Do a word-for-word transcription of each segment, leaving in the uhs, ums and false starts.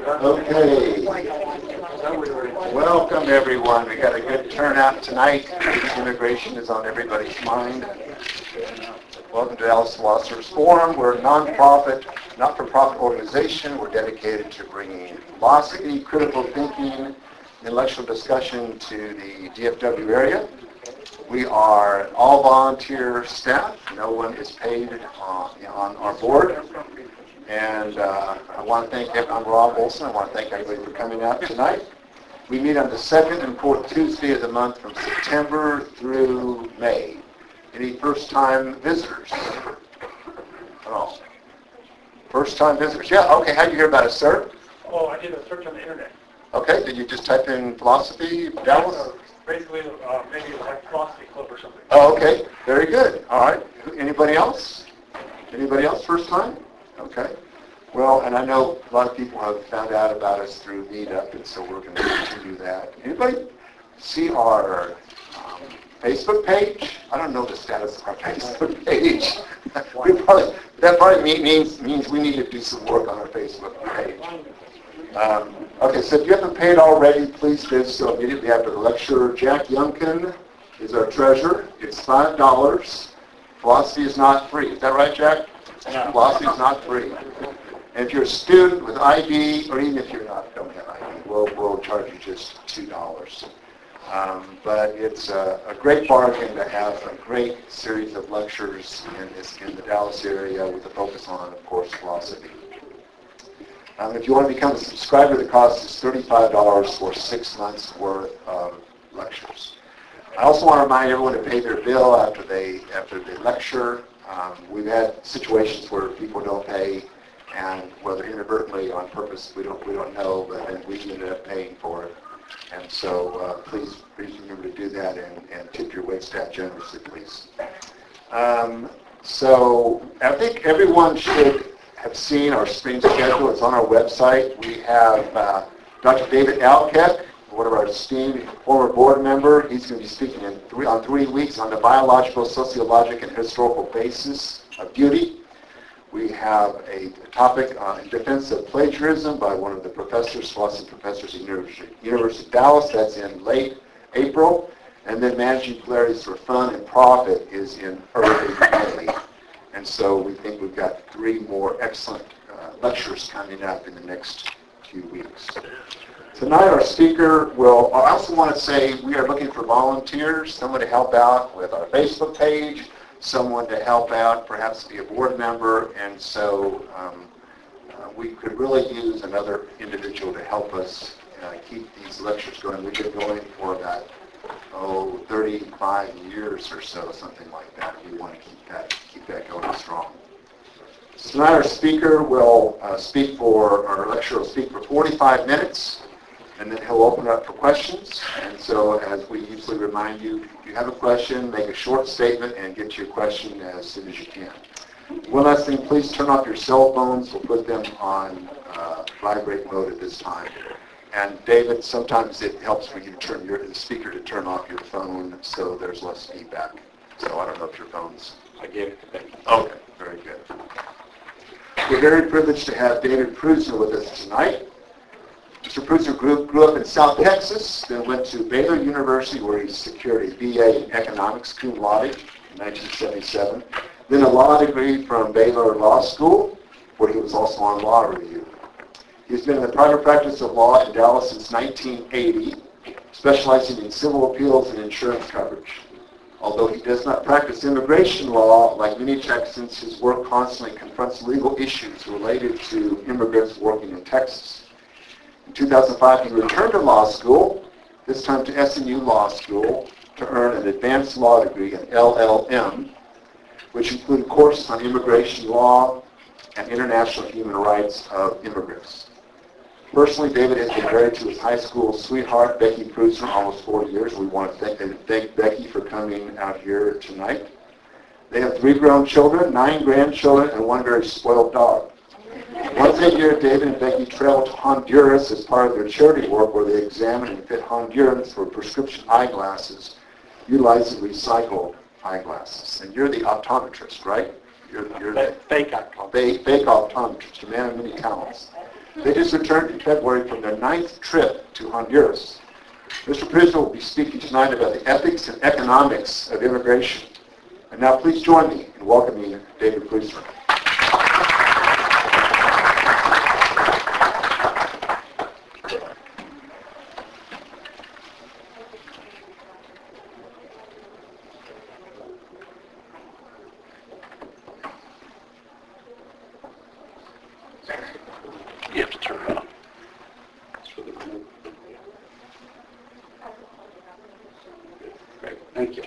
Okay. Welcome, everyone. We got a good turnout tonight. Immigration is on everybody's mind. Welcome to Dallas Philosophers Forum. We're a non-profit, not-for-profit organization. We're dedicated to bringing philosophy, critical thinking, intellectual discussion to the D F W area. We are all volunteer staff. No one is paid on, on our board. And uh, I want to thank, I'm Rob Olson. I want to thank everybody for coming out tonight. We meet on the second and fourth Tuesday of the month from September through May. Any first-time visitors? Oh, first-time visitors. Yeah, okay. How did you hear about us, sir? Oh, I did a search on the internet. Okay. Did you just type in philosophy, Dallas? Uh, basically, uh, maybe like philosophy club or something. Oh, okay. Very good. All right. Anybody else? Anybody else first time? Okay. Well, and I know a lot of people have found out about us through Meetup, and so we're going to continue that. Anybody see our um, Facebook page? I don't know the status of our Facebook page. we probably, that probably means means we need to do some work on our Facebook page. Um, okay, so if you haven't paid already, please do so immediately after the lecture. Jack Youngkin is our treasurer. It's five dollars. Philosophy is not free. Is that right, Jack? Yeah. Philosophy is not free. And if you're a student with I D, or even if you're not, don't have I D, we'll, we'll charge you just two dollars. Um, but it's a, a great bargain to have a great series of lectures in, this, in the Dallas area with a focus on, of course, philosophy. Um, if you want to become a subscriber, the cost is thirty-five dollars for six months worth of lectures. I also want to remind everyone to pay their bill after they after they lecture. Um, we've had situations where people don't pay, and whether inadvertently or on purpose, we don't we don't know, but then we ended up paying for it. And so uh, please please remember to do that and, and tip your wait staff generously, please. Um, so I think everyone should have seen our spring schedule. It's on our website. We have uh, Doctor David Alkeck, one of our esteemed former board member. He's going to be speaking in three, on three weeks on the biological, sociologic, and historical basis of beauty. We have a topic on in defense of plagiarism by one of the professors, philosophy professors at University, University of Dallas. That's in late April. And then managing polarities for fun and profit is in early May. And so we think we've got three more excellent uh, lectures coming up in the next few weeks. Tonight our speaker will, I also want to say we are looking for volunteers, someone to help out with our Facebook page, someone to help out, perhaps be a board member, and so um, uh, we could really use another individual to help us uh, keep these lectures going. We've been going for about, oh, thirty-five years or so, something like that. We want to keep that, keep that going strong. So tonight our speaker will uh, speak for, our lecturer will speak for forty-five minutes. And then he'll open it up for questions. And so as we usually remind you, if you have a question, make a short statement and get your question as soon as you can. One last thing, please turn off your cell phones. We'll put them on uh, vibrate mode at this time. And David, sometimes it helps for you to turn your the speaker to turn off your phone so there's less feedback. So I don't know if your phone's... I gave it to Becky. Okay, very good. We're very privileged to have David Prusner with us tonight. Mister Prusner grew, grew up in South Texas, then went to Baylor University where he secured a B A in economics cum laude in nineteen seventy-seven, then a law degree from Baylor Law School where he was also on law review. He's been in the private practice of law in Dallas since nineteen eighty, specializing in civil appeals and insurance coverage. Although he does not practice immigration law, like many Texans, his work constantly confronts legal issues related to immigrants working in Texas. In two thousand five, he returned to law school, this time to S M U Law School, to earn an advanced law degree, an L L M, which included courses on immigration law and international human rights of immigrants. Personally, David has been married to his high school sweetheart, Becky Prusner, almost forty years. We want to thank, thank Becky for coming out here tonight. They have three grown children, nine grandchildren, and one very spoiled dog. Once a year, David and Becky travel to Honduras as part of their charity work where they examine and fit Hondurans for prescription eyeglasses utilizing recycled eyeglasses. And you're the optometrist, right? You're, you're the Fake optometrist. Fake, fake optometrist, a man of many talents. They just returned in February from their ninth trip to Honduras. Mister Prisma will be speaking tonight about the ethics and economics of immigration. And now please join me in welcoming David Prisma. You have to turn it on. It's for the remote. Great, thank you.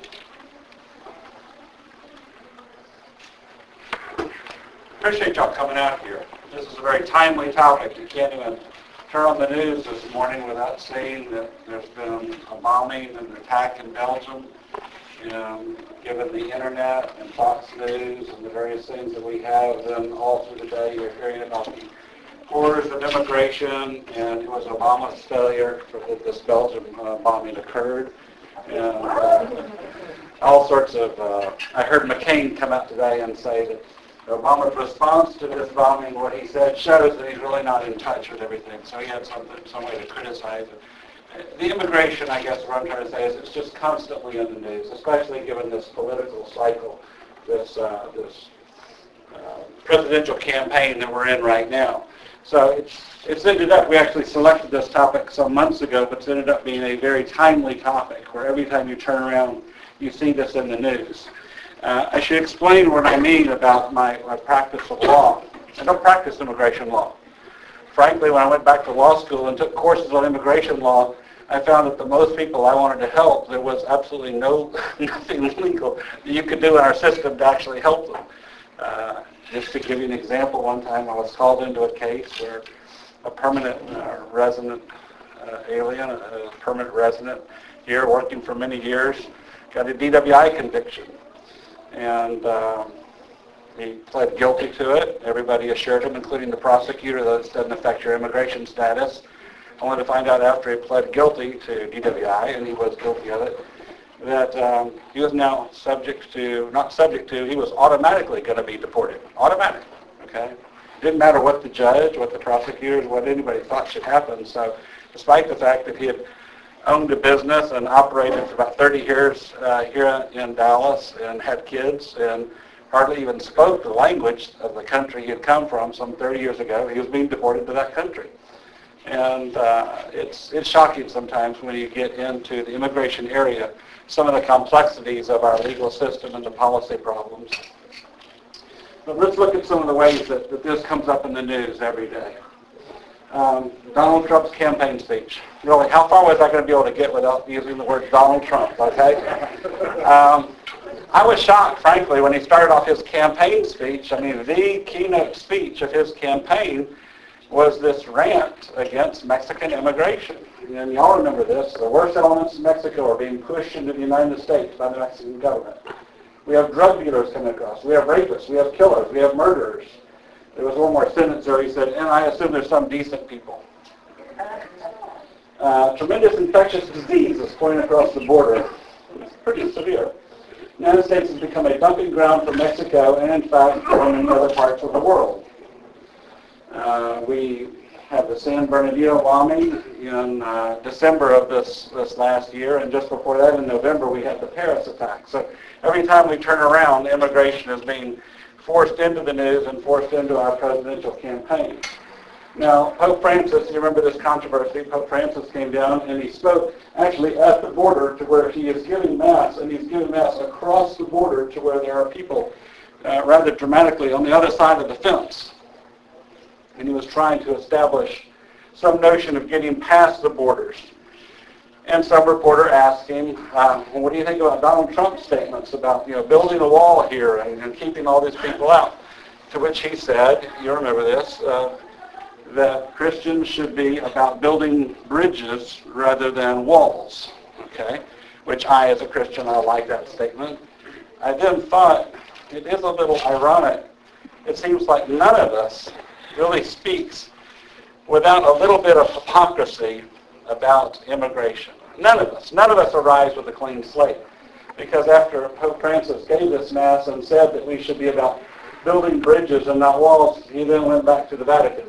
Appreciate y'all coming out here. This is a very timely topic. You can't even turn on the news this morning without seeing that there's been a bombing and an attack in Belgium. Um, given the internet and Fox News and the various things that we have, then all through the day you're hearing about the horrors of immigration, and it was Obama's failure for that this Belgium uh, bombing occurred. And uh, all sorts of, uh, I heard McCain come out today and say that Obama's response to this bombing, what he said, shows that he's really not in touch with everything. So he had something, some way to criticize it. The immigration, I guess what I'm trying to say is it's just constantly in the news, especially given this political cycle, this, uh, this uh, presidential campaign that we're in right now. So it's, it's ended up, we actually selected this topic some months ago, but it's ended up being a very timely topic where every time you turn around, you see this in the news. Uh, I should explain what I mean about my, my practice of law. I don't practice immigration law. Frankly, when I went back to law school and took courses on immigration law, I found that the most people I wanted to help, there was absolutely no nothing legal that you could do in our system to actually help them. Uh, just to give you an example, one time I was called into a case where a permanent uh, resident uh, alien, a permanent resident here working for many years, got a D W I conviction. And um, he pled guilty to it. Everybody assured him, including the prosecutor, that it doesn't affect your immigration status. I wanted to find out after he pled guilty to D W I, and he was guilty of it, that um, he was now subject to, not subject to, he was automatically going to be deported. Automatic, okay? Didn't matter what the judge, what the prosecutors, what anybody thought should happen. So despite the fact that he had owned a business and operated for about thirty years uh, here in Dallas and had kids and hardly even spoke the language of the country he had come from some thirty years ago, he was being deported to that country. And uh, it's, it's shocking sometimes when you get into the immigration area, some of the complexities of our legal system and the policy problems. But let's look at some of the ways that, that this comes up in the news every day. Um, Donald Trump's campaign speech. Really, how far was I going to be able to get without using the word Donald Trump, okay? Um, I was shocked, frankly, when he started off his campaign speech. I mean, the keynote speech of his campaign was this rant against Mexican immigration. And y'all remember this. The worst elements in Mexico are being pushed into the United States by the Mexican government. We have drug dealers coming across. We have rapists. We have killers. We have murderers. There was one more sentence there. He said, and I assume there's some decent people. Uh, tremendous infectious disease is pouring across the border. It's pretty severe. The United States has become a dumping ground for Mexico and, in fact, for many other parts of the world. Uh, we had the San Bernardino bombing in uh, December of this, this last year, and just before that in November we had the Paris attack. So every time we turn around, immigration is being forced into the news and forced into our presidential campaign. Now, Pope Francis, you remember this controversy, Pope Francis came down and he spoke actually at the border to where he is giving Mass, and he's giving Mass across the border to where there are people uh, rather dramatically on the other side of the fence. And he was trying to establish some notion of getting past the borders. And some reporter asked him, uh, well, what do you think about Donald Trump's statements about, you know, building a wall here and, and keeping all these people out? To which he said, you remember this, uh, that Christians should be about building bridges rather than walls, okay? Which I, as a Christian, I like that statement. I then thought, it is a little ironic. It seems like none of us really speaks without a little bit of hypocrisy about immigration. None of us. None of us arrives with a clean slate. Because after Pope Francis gave this Mass and said that we should be about building bridges and not walls, he then went back to the Vatican.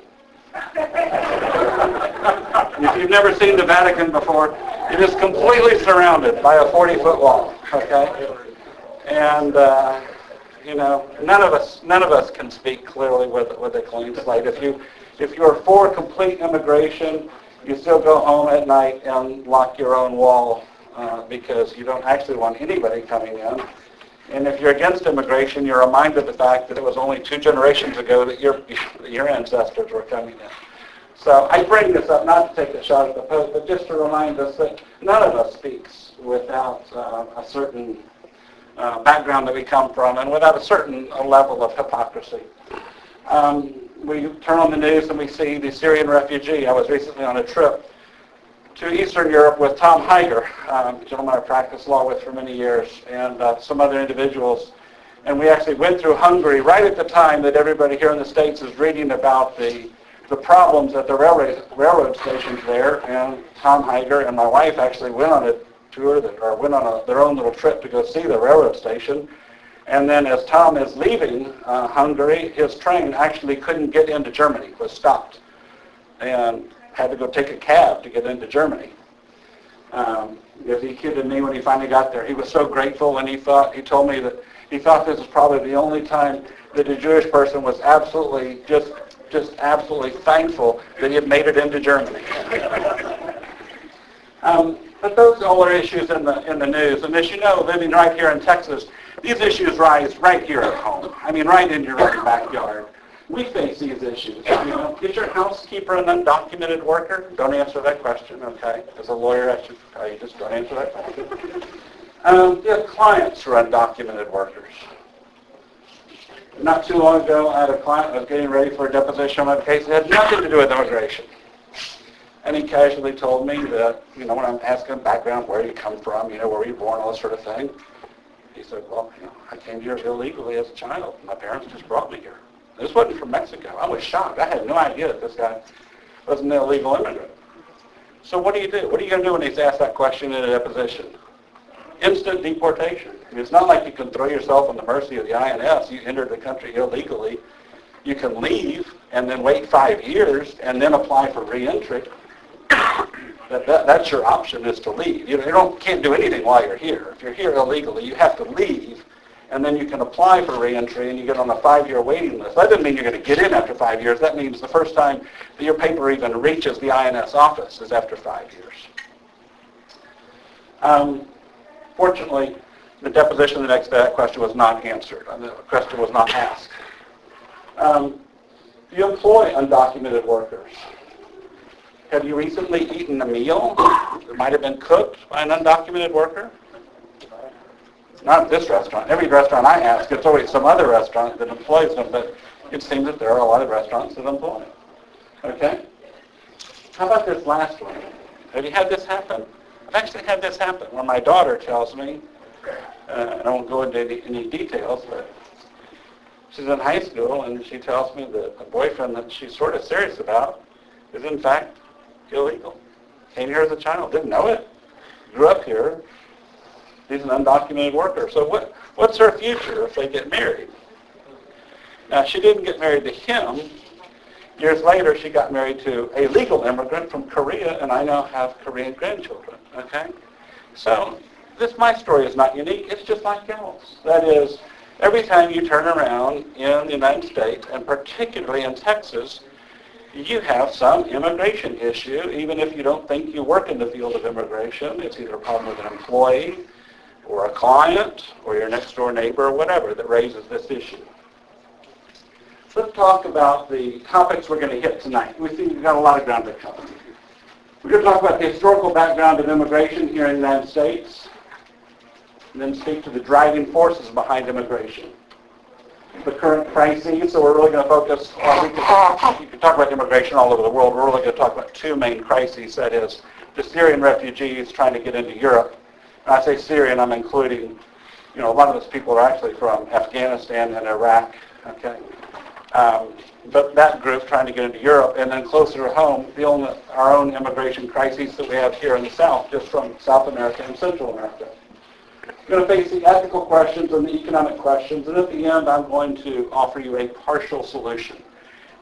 If you've never seen the Vatican before, it is completely surrounded by a forty-foot wall, okay? And, uh, you know, none of us none of us can speak clearly with, with a clean slate. If, you, if you're for complete immigration, you still go home at night and lock your own wall uh, because you don't actually want anybody coming in. And if you're against immigration, you're reminded of the fact that it was only two generations ago that your, your ancestors were coming in. So I bring this up not to take a shot at the Pope, but just to remind us that none of us speaks without uh, a certain uh, background that we come from and without a certain uh, level of hypocrisy. Um, we turn on the news and we see the Syrian refugee. I was recently on a trip to Eastern Europe with Tom Heiger, um, a gentleman I practiced law with for many years, and uh, some other individuals. And we actually went through Hungary right at the time that everybody here in the States is reading about the the problems at the railroad, railroad stations there, and Tom Heiger and my wife actually went on a tour, that, or went on a, their own little trip to go see the railroad station. And then as Tom is leaving uh, Hungary, his train actually couldn't get into Germany, was stopped, and had to go take a cab to get into Germany. Um, because he kidded me when he finally got there. He was so grateful, and he thought, he told me that he thought this was probably the only time that a Jewish person was absolutely just just absolutely thankful that he had made it into Germany. um, but those all are issues in the in the news. And as you know, living right here in Texas, these issues rise right here at home. I mean, right in your own backyard. We face these issues. You know, is your housekeeper an undocumented worker? Don't answer that question, okay? As a lawyer, I should tell you, just don't answer that question. Um, you have clients who are undocumented workers. Not too long ago, I had a client that was getting ready for a deposition on a case that had nothing to do with immigration. And he casually told me that, you know, when I'm asking him background, where you come from, you know, where were you born, all this sort of thing. He said, well, you know, I came here illegally as a child. My parents just brought me here. This wasn't from Mexico. I was shocked. I had no idea that this guy was an illegal immigrant. So what do you do? What are you going to do when he's asked that question in a deposition? Instant deportation. I mean, it's not like you can throw yourself on the mercy of the I N S. You entered the country illegally. You can leave and then wait five years and then apply for reentry. That, that, that's your option, is to leave. You, you don't can't do anything while you're here. If you're here illegally, you have to leave, and then you can apply for reentry, and you get on a five-year waiting list. That doesn't mean you're going to get in after five years. That means the first time that your paper even reaches the I N S office is after five years. Um, fortunately, the deposition the next day, that question was not answered. The question was not asked. Um, you employ undocumented workers. Have you recently eaten a meal that might have been cooked by an undocumented worker? Not at this restaurant. Every restaurant I ask, it's always some other restaurant that employs them, but it seems that there are a lot of restaurants that employ them. Okay? How about this last one? Have you had this happen? I've actually had this happen where my daughter tells me, uh, and I won't go into any, any details, but she's in high school, and she tells me that the boyfriend that she's sort of serious about is in fact illegal. Came here as a child, didn't know it, grew up here. He's an undocumented worker. So what, what's her future if they get married? Now, she didn't get married to him. Years later, she got married to a legal immigrant from Korea, and I now have Korean grandchildren. Okay? So this, my story is not unique. It's just like else. That is, every time you turn around in the United States, and particularly in Texas, you have some immigration issue, even if you don't think you work in the field of immigration. It's either a problem with an employee, or a client, or your next door neighbor, or whatever that raises this issue. So let's talk about the topics we're going to hit tonight. We see we've got a lot of ground to cover. We're going to talk about the historical background of immigration here in the United States, and then speak to the driving forces behind immigration. The current crises, so we're really going to focus on, we can, you can talk about immigration all over the world. We're really going to talk about two main crises, that is, the Syrian refugees trying to get into Europe. When I say Syrian, I'm including, you know, a lot of those people are actually from Afghanistan and Iraq, okay? Um, but that group trying to get into Europe, and then closer to home, the only, our own immigration crises that we have here in the South, just from South America and Central America. We're going to face the ethical questions and the economic questions, and at the end, I'm going to offer you a partial solution.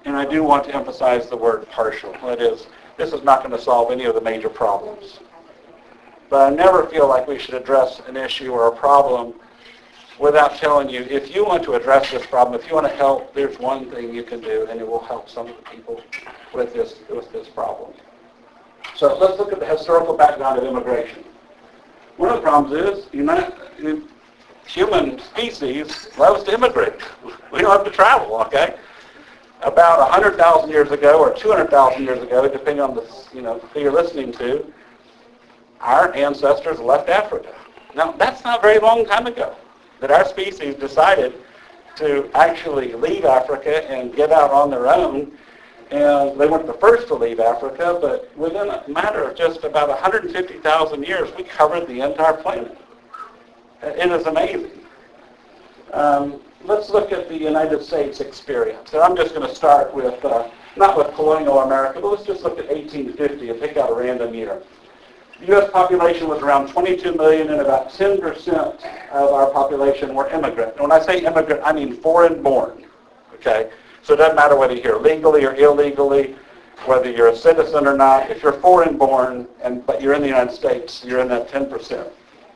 and I do want to emphasize the word partial. That is, this is not going to solve any of the major problems. But I never feel like we should address an issue or a problem without telling you, if you want to address this problem, if you want to help, there's one thing you can do, and it will help some of the people with this, with this problem. So let's look at the historical background of immigration. One of the problems is United, human species loves to immigrate. We don't have to travel, okay? About one hundred thousand years ago or two hundred thousand years ago, depending on the, you know, who you're listening to, our ancestors left Africa. Now, that's not a very long time ago that our species decided to actually leave Africa and get out on their own. And they weren't the first to leave Africa, but within a matter of just about one hundred fifty thousand years, we covered the entire planet. It is amazing. Um, let's look at the United States experience. And I'm just going to start with, uh, not with colonial America, but let's just look at eighteen fifty and pick out a random year. The U S population was around twenty-two million, and about ten percent of our population were immigrant. And when I say immigrant, I mean foreign born, okay? So it doesn't matter whether you're here legally or illegally, whether you're a citizen or not. If you're foreign born, and but you're in the United States, you're in that ten percent.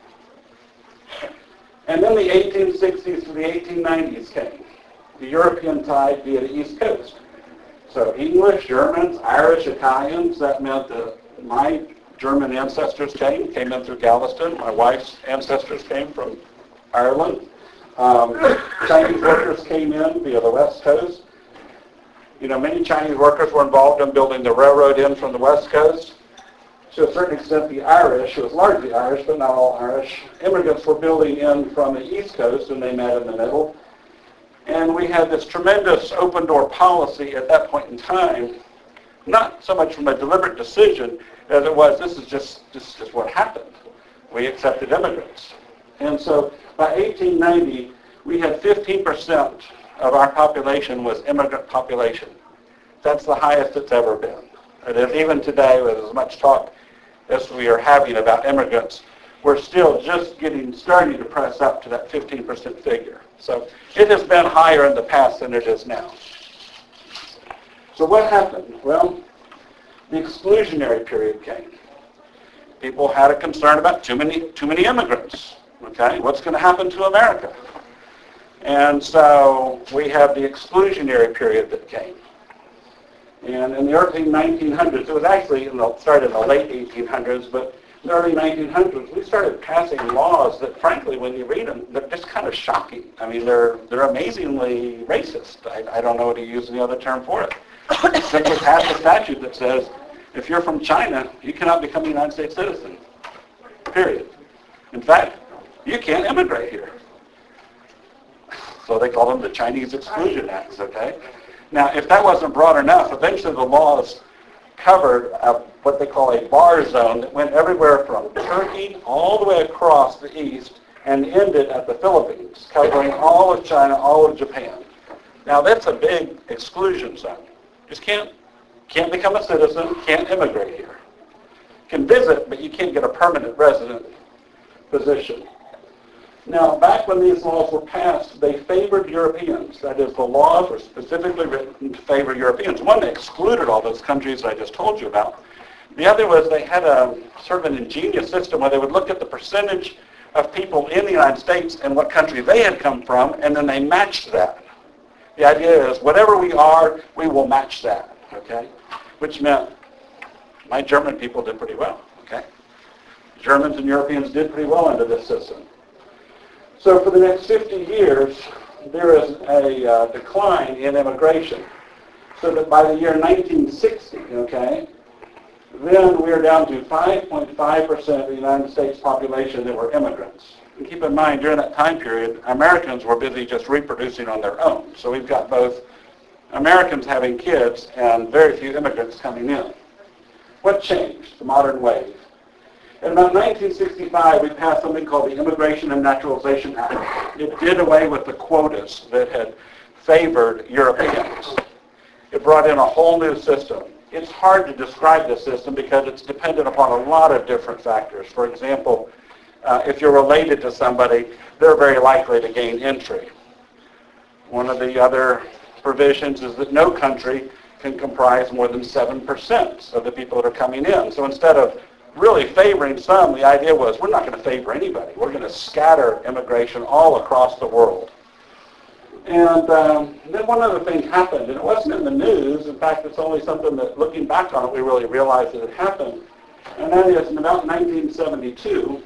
And then the eighteen sixties to the eighteen nineties came. The European tide via the East Coast. So English, Germans, Irish, Italians, that meant that my German ancestors came, came in through Galveston. My wife's ancestors came from Ireland. Um, Chinese workers came in via the West Coast. You know, many Chinese workers were involved in building the railroad in from the West Coast. To a certain extent, the Irish, it was largely Irish, but not all Irish, immigrants were building in from the East Coast, and they met in the middle. And we had this tremendous open-door policy at that point in time, not so much from a deliberate decision as it was, this is just, this is just what happened. We accepted immigrants. And so by eighteen ninety, we had fifteen percent of our population was immigrant population. That's the highest it's ever been. It is even today, with as much talk as we are having about immigrants, we're still just getting starting to press up to that fifteen percent figure. So it has been higher in the past than it is now. So what happened? Well, the exclusionary period came. People had a concern about too many too many immigrants. Okay, what's going to happen to America? And so we have the exclusionary period that came. And in the early nineteen hundreds, it was actually in the, started in the late eighteen hundreds, but in the early nineteen hundreds, we started passing laws that, frankly, when you read them, they're just kind of shocking. I mean, they're they're amazingly racist. I, I don't know how to use any other term for it. Simply passed a statute that says, if you're from China, you cannot become a United States citizen, period. In fact, you can't immigrate here. So they call them the Chinese Exclusion Acts, okay? Now, if that wasn't broad enough, eventually the laws covered a, what they call a bar zone that went everywhere from Turkey all the way across the east and ended at the Philippines, covering all of China, all of Japan. Now, that's a big exclusion zone. Just can't, can't become a citizen, can't immigrate here. Can visit, but you can't get a permanent resident position. Now, back when these laws were passed, they favored Europeans. That is, the laws were specifically written to favor Europeans. One, they excluded all those countries I just told you about. The other was they had a sort of an ingenious system where they would look at the percentage of people in the United States and what country they had come from, and then they matched that. The idea is, whatever we are, we will match that, okay? Which meant my German people did pretty well, okay? Germans and Europeans did pretty well under this system. So for the next fifty years, there is a uh, decline in immigration. So that by the year nineteen sixty, okay, then we're down to five point five percent of the United States population that were immigrants. And keep in mind, during that time period, Americans were busy just reproducing on their own. So we've got both Americans having kids and very few immigrants coming in. What changed? The modern wave. In about nineteen sixty-five, we passed something called the Immigration and Naturalization Act. It did away with the quotas that had favored Europeans. It brought in a whole new system. It's hard to describe this system because it's dependent upon a lot of different factors. For example, uh, if you're related to somebody, they're very likely to gain entry. One of the other provisions is that no country can comprise more than seven percent of the people that are coming in. So instead of really favoring some, the idea was we're not going to favor anybody. We're going to scatter immigration all across the world. And um, then one other thing happened, and it wasn't in the news. In fact, it's only something that, looking back on it, we really realized that it happened. And that is, in about nineteen seventy-two,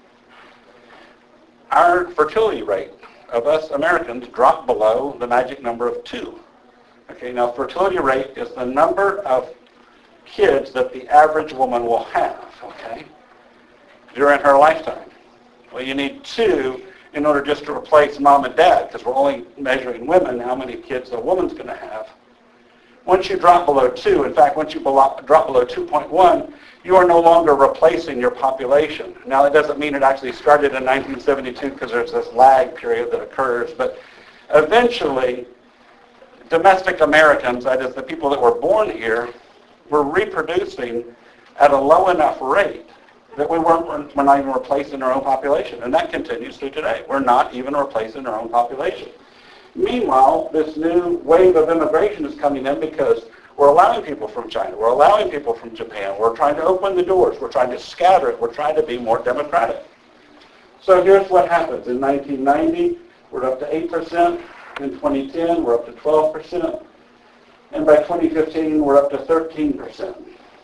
our fertility rate of us Americans dropped below the magic number of two. Okay, now fertility rate is the number of kids that the average woman will have, okay, during her lifetime. Well, you need two in order just to replace mom and dad, because we're only measuring women, how many kids a woman's going to have. Once you drop below two, in fact, once you drop below two point one, you are no longer replacing your population. Now, that doesn't mean it actually started in nineteen seventy-two because there's this lag period that occurs, but eventually, domestic Americans, that is the people that were born here, were reproducing at a low enough rate that we weren't, we're not even replacing our own population. And that continues through today. We're not even replacing our own population. Meanwhile, this new wave of immigration is coming in because we're allowing people from China. We're allowing people from Japan. We're trying to open the doors. We're trying to scatter it. We're trying to be more democratic. So here's what happens. In nineteen ninety, we're up to eight percent. In twenty ten, we're up to twelve percent. And by twenty fifteen, we're up to thirteen percent.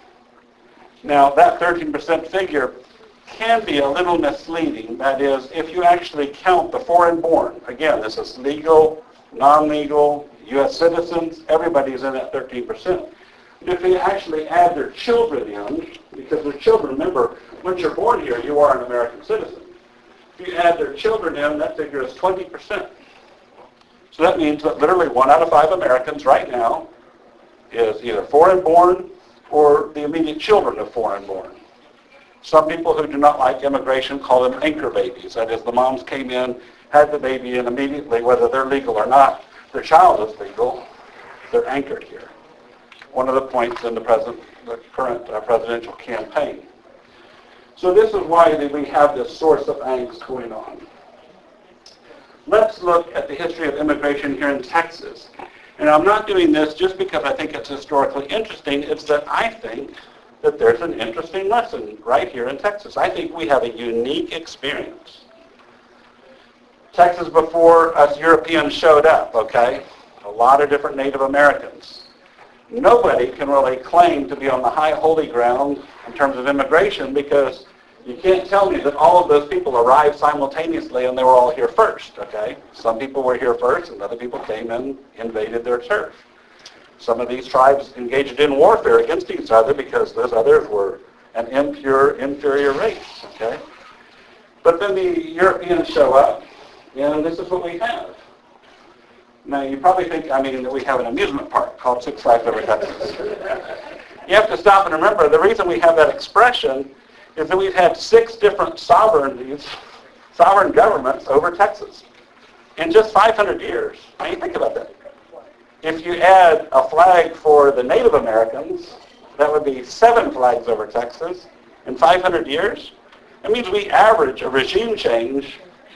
Now, that thirteen percent figure can be a little misleading. That is, if you actually count the foreign-born, again, this is legal, non-legal, U S citizens, everybody's in that thirteen percent. If you actually add their children in, because their children, remember, once you're born here, you are an American citizen. If you add their children in, that figure is twenty percent. So that means that literally one out of five Americans right now is either foreign-born or the immediate children of foreign-born. Some people who do not like immigration call them anchor babies. That is, the moms came in, had the baby, and immediately, whether they're legal or not, their child is legal, they're anchored here. One of the points in the present, the current uh, presidential campaign. So this is why we have this source of angst going on. Let's look at the history of immigration here in Texas. And I'm not doing this just because I think it's historically interesting. It's that I think that there's an interesting lesson right here in Texas. I think we have a unique experience. Texas before us Europeans showed up, okay? A lot of different Native Americans. Nobody can really claim to be on the high holy ground in terms of immigration because you can't tell me that all of those people arrived simultaneously and they were all here first, okay? Some people were here first and other people came and invaded their turf. Some of these tribes engaged in warfare against each other because those others were an impure, inferior race, okay? But then the Europeans show up, and this is what we have. Now, you probably think, I mean, that we have an amusement park called Six Flags Over Texas. You have to stop and remember, the reason we have that expression is that we've had six different sovereignties, sovereign governments over Texas in just five hundred years. Now, you think about that. If you add a flag for the Native Americans, that would be seven flags over Texas in five hundred years. That means we average a regime change,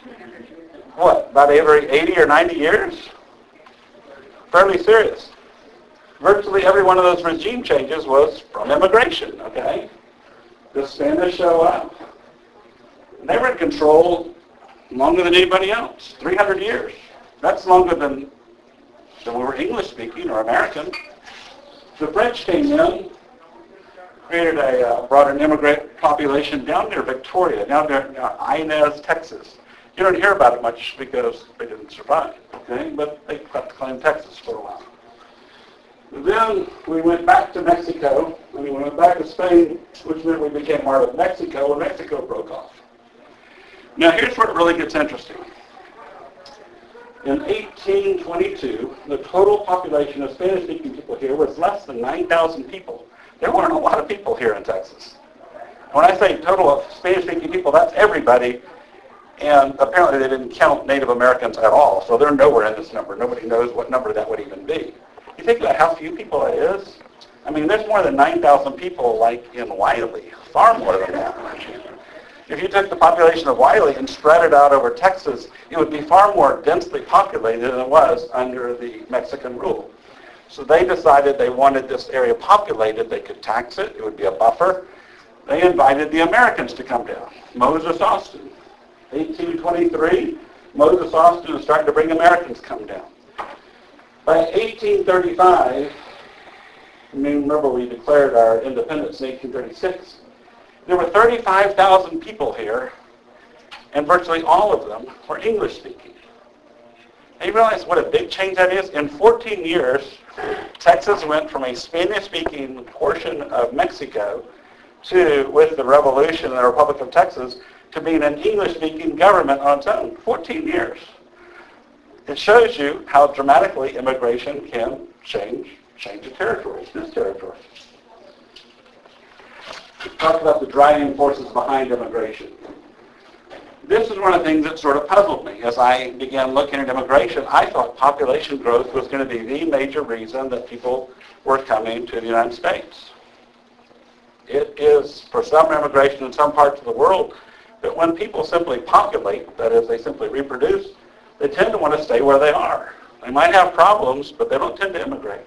what, about every eighty or ninety years? Fairly serious. Virtually every one of those regime changes was from immigration, okay? The Spanish show up. They were in control longer than anybody else, three hundred years. That's longer than, than we were English-speaking or American. The French came in, created a, uh, brought an immigrant population down near Victoria, down near uh, Inez, Texas. You don't hear about it much because they didn't survive, okay? But they got to claim Texas for a while. Then we went back to Mexico, and we went back to Spain, which meant we became part of Mexico, and Mexico broke off. Now here's where it really gets interesting. In eighteen twenty-two, the total population of Spanish-speaking people here was less than nine thousand people. There weren't a lot of people here in Texas. When I say total of Spanish-speaking people, that's everybody. And apparently they didn't count Native Americans at all, so they're nowhere in this number. Nobody knows what number that would even be. You think about how few people that is? I mean, there's more than nine thousand people like in Wiley, far more than that. If you took the population of Wiley and spread it out over Texas, it would be far more densely populated than it was under the Mexican rule. So they decided they wanted this area populated. They could tax it. It would be a buffer. They invited the Americans to come down. Moses Austin. eighteen twenty-three, Moses Austin is starting to bring Americans come down. By eighteen thirty-five, I mean, remember we declared our independence in eighteen thirty-six, there were thirty-five thousand people here, and virtually all of them were English-speaking. And you realize what a big change that is? In fourteen years, Texas went from a Spanish-speaking portion of Mexico to, with the revolution in the Republic of Texas, to being an English-speaking government on its own. fourteen years. It shows you how dramatically immigration can change, change a territory, this territory. Let's talk about the driving forces behind immigration. This is one of the things that sort of puzzled me. As I began looking at immigration, I thought population growth was going to be the major reason that people were coming to the United States. It is, for some immigration in some parts of the world, that when people simply populate, that is, they simply reproduce, they tend to want to stay where they are. They might have problems, but they don't tend to immigrate.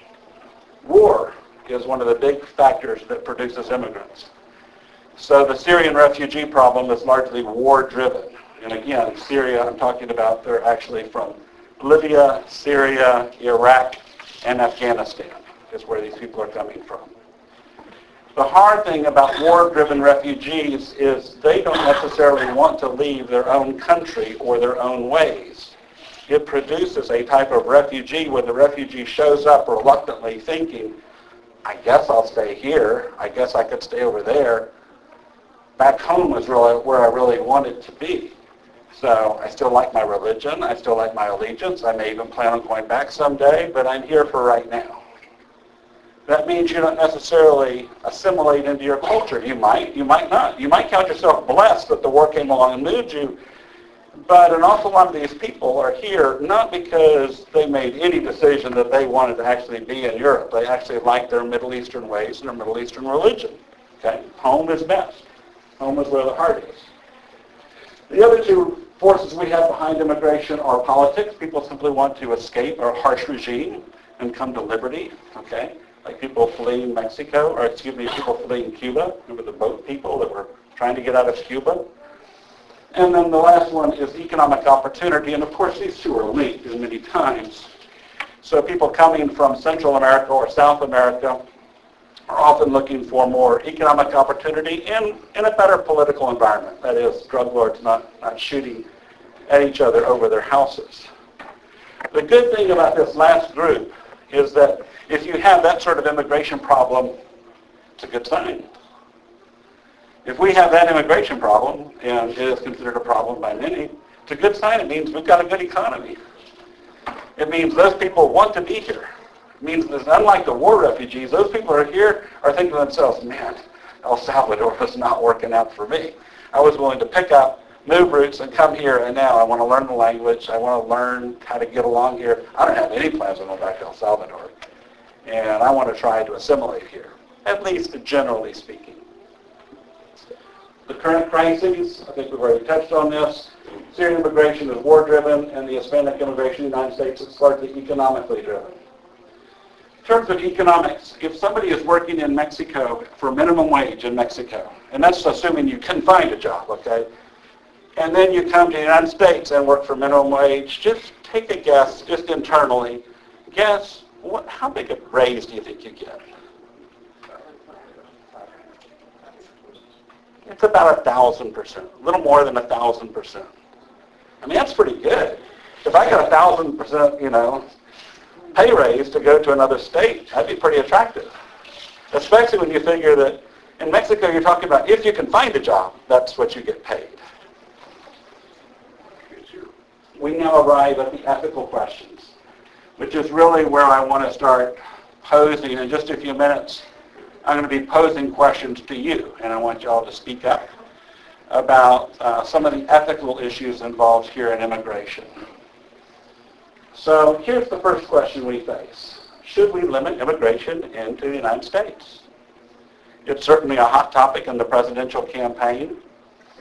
War is one of the big factors that produces immigrants. So the Syrian refugee problem is largely war-driven. And again, Syria, I'm talking about, they're actually from Libya, Syria, Iraq, and Afghanistan is where these people are coming from. The hard thing about war-driven refugees is they don't necessarily want to leave their own country or their own ways. It produces a type of refugee where the refugee shows up reluctantly thinking, I guess I'll stay here. I guess I could stay over there. Back home is really where I really wanted to be. So I still like my religion. I still like my allegiance. I may even plan on going back someday, but I'm here for right now. That means you don't necessarily assimilate into your culture. You might, you might not. You might count yourself blessed that the war came along and moved you, but an awful lot of these people are here not because they made any decision that they wanted to actually be in Europe. They actually like their Middle Eastern ways and their Middle Eastern religion. Okay? Home is best. Home is where the heart is. The other two forces we have behind immigration are politics. People simply want to escape a harsh regime and come to liberty. Okay? Like people fleeing Mexico, or excuse me, people fleeing Cuba. Remember the boat people that were trying to get out of Cuba? And then the last one is economic opportunity. And of course, these two are linked in many times. So people coming from Central America or South America are often looking for more economic opportunity in, in a better political environment. That is, drug lords not, not shooting at each other over their houses. The good thing about this last group is that if you have that sort of immigration problem, it's a good sign. If we have that immigration problem, and it is considered a problem by many, it's a good sign. It means we've got a good economy. It means those people want to be here. It means that unlike the war refugees, those people who are here are thinking to themselves, man, El Salvador was not working out for me. I was willing to pick up, move roots, and come here, and now I want to learn the language. I want to learn how to get along here. I don't have any plans on going back to El Salvador. And I want to try to assimilate here, at least generally speaking. The current crises, I think we've already touched on this. Syrian immigration is war-driven, and the Hispanic immigration in the United States is largely economically driven. In terms of economics, if somebody is working in Mexico for minimum wage in Mexico, and that's assuming you can find a job, okay, and then you come to the United States and work for minimum wage, just take a guess, just internally, guess, what, how big a raise do you think you get? It's about a thousand percent, a little more than a thousand percent. I mean, that's pretty good. If I got a thousand percent, you know, pay raise to go to another state, that'd be pretty attractive. Especially when you figure that in Mexico, you're talking about if you can find a job, that's what you get paid. We now arrive at the ethical questions, which is really where I want to start posing in just a few minutes. I'm going to be posing questions to you, and I want you all to speak up about uh, some of the ethical issues involved here in immigration. So here's the first question we face. Should we limit immigration into the United States? It's certainly a hot topic in the presidential campaign.